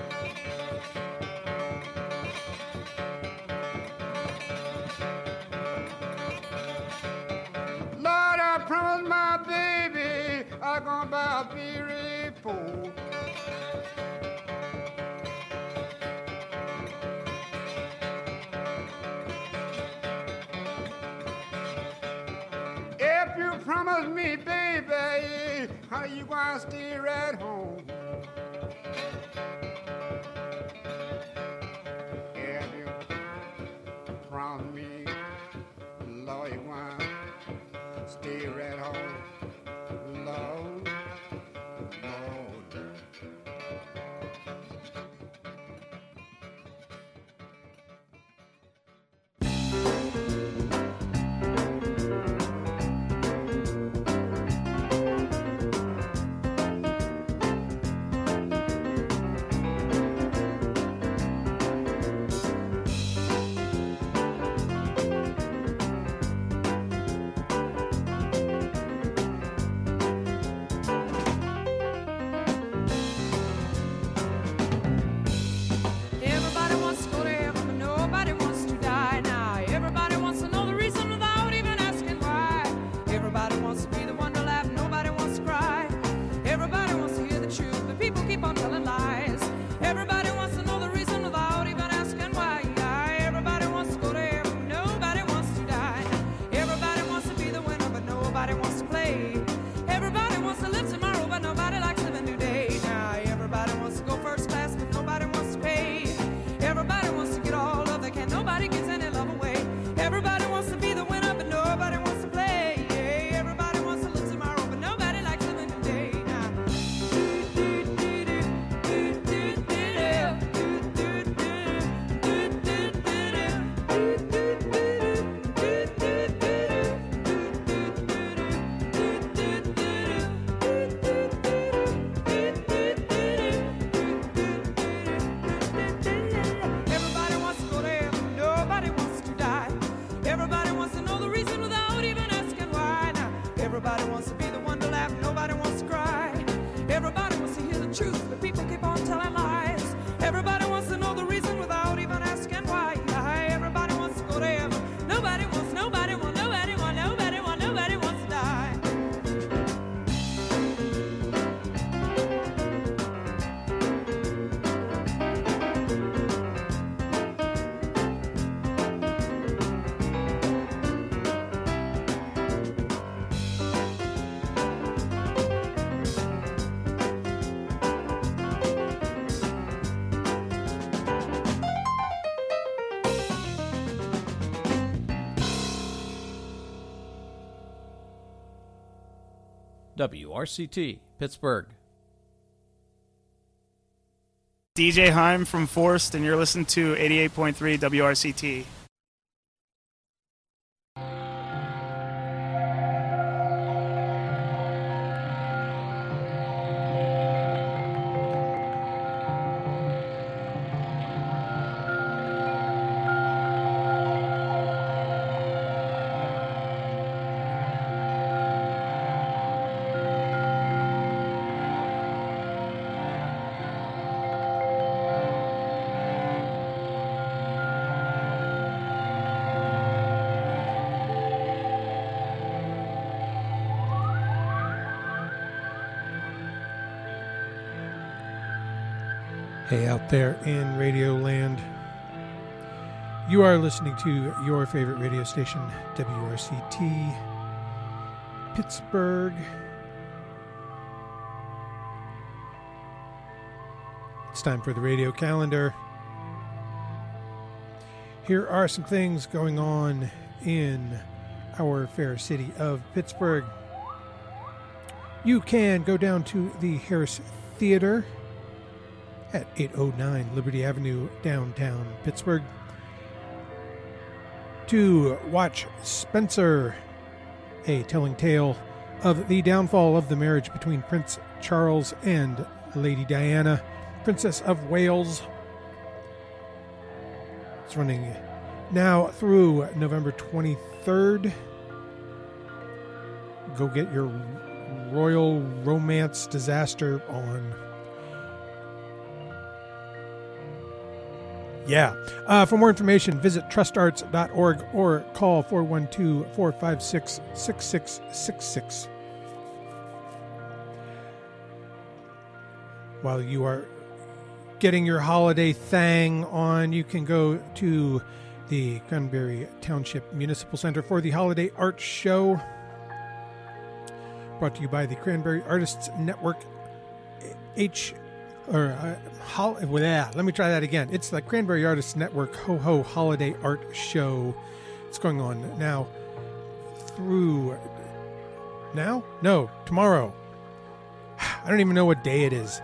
S14: Lord, I promised my baby I gonna buy a B R four. If you promise me, baby, how you gonna stay right home? If you promise me, Lord, you gonna stay right home, Lord, Lord.
S15: Everybody wants to go to heaven, but nobody wants to die now. Everybody wants to know the reason without even asking why. Everybody wants to be the one to laugh, nobody wants to cry. Everybody wants to hear the truth, but people keep on telling lies. Everybody wants to know the reason without even asking why. Everybody wants to go to heaven, nobody wants to die. Everybody wants to be the winner, but nobody wants to play. Everybody wants to live tomorrow, but nobody likes living today. Now everybody wants to go first class, but nobody wants to pay. Everybody wants to get all of they can, nobody gives any love away. Everybody wants to be the winner, but nobody wants to play. Yeah, everybody wants to live tomorrow, but nobody likes living today. Now. Everybody wants to go to heaven, nobody wants to die. Everybody wants to know the reason without even asking why. Now, everybody wants to be the one to laugh, nobody wants to cry. Everybody wants to hear the truth, but people keep on telling lies. Everybody wants to know the reason without even asking why. Everybody wants to go to heaven, nobody wants, nobody wants, nobody wants, nobody wants, nobody wants to die.
S10: W R C T, Pittsburgh.
S16: D J Heim from Forced, and you're listening to eighty-eight point three W R C T.
S17: Hey, out there in Radio Land. You are listening to your favorite radio station, W R C T, Pittsburgh. It's time for the radio calendar. Here are some things going on in our fair city of Pittsburgh. You can go down to the Harris Theater at eight oh nine Liberty Avenue, downtown Pittsburgh, to watch Spencer, a telling tale of the downfall of the marriage between Prince Charles and Lady Diana, Princess of Wales. It's running now through November twenty-third. Go get your royal romance disaster on. Yeah. Uh, for more information, visit trust arts dot org or call four one two, four five six, six six six six. While you are getting your holiday thang on, you can go to the Cranberry Township Municipal Center for the Holiday Art Show. Brought to you by the Cranberry Artists Network. H... Or, uh, hol- well, yeah, let me try that again. It's the Cranberry Artists Network Ho Ho Holiday Art Show. It's going on now through... Now? No, tomorrow. I don't even know what day it is.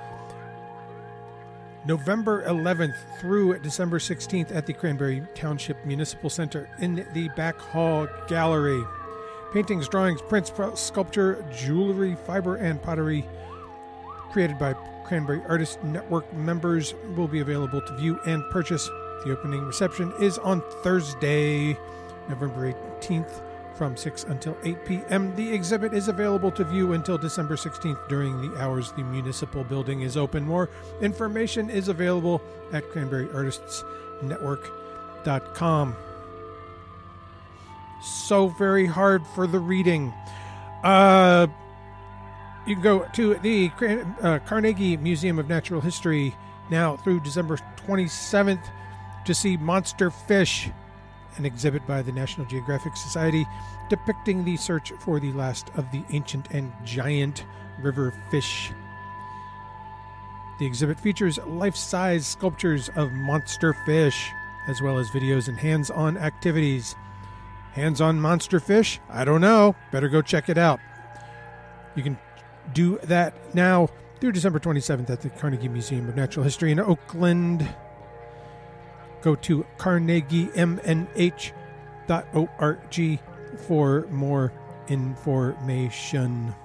S17: November eleventh through December sixteenth at the Cranberry Township Municipal Center in the Back Hall Gallery. Paintings, drawings, prints, sculpture, jewelry, fiber, and pottery created by Cranberry Artist Network members will be available to view and purchase. The opening reception is on Thursday, November eighteenth from six until eight p.m. The exhibit is available to view until December sixteenth during the hours the municipal building is open. More information is available at cranberry artists network dot com. So very hard for the reading. Uh... You can go to the uh, Carnegie Museum of Natural History now through December twenty-seventh to see Monster Fish, an exhibit by the National Geographic Society depicting the search for the last of the ancient and giant river fish. The exhibit features life-size sculptures of monster fish, as well as videos and hands-on activities. Hands-on monster fish? I don't know. Better go check it out. You can do that now through December twenty-seventh at the Carnegie Museum of Natural History in Oakland. Go to carnegie m n h dot org for more information.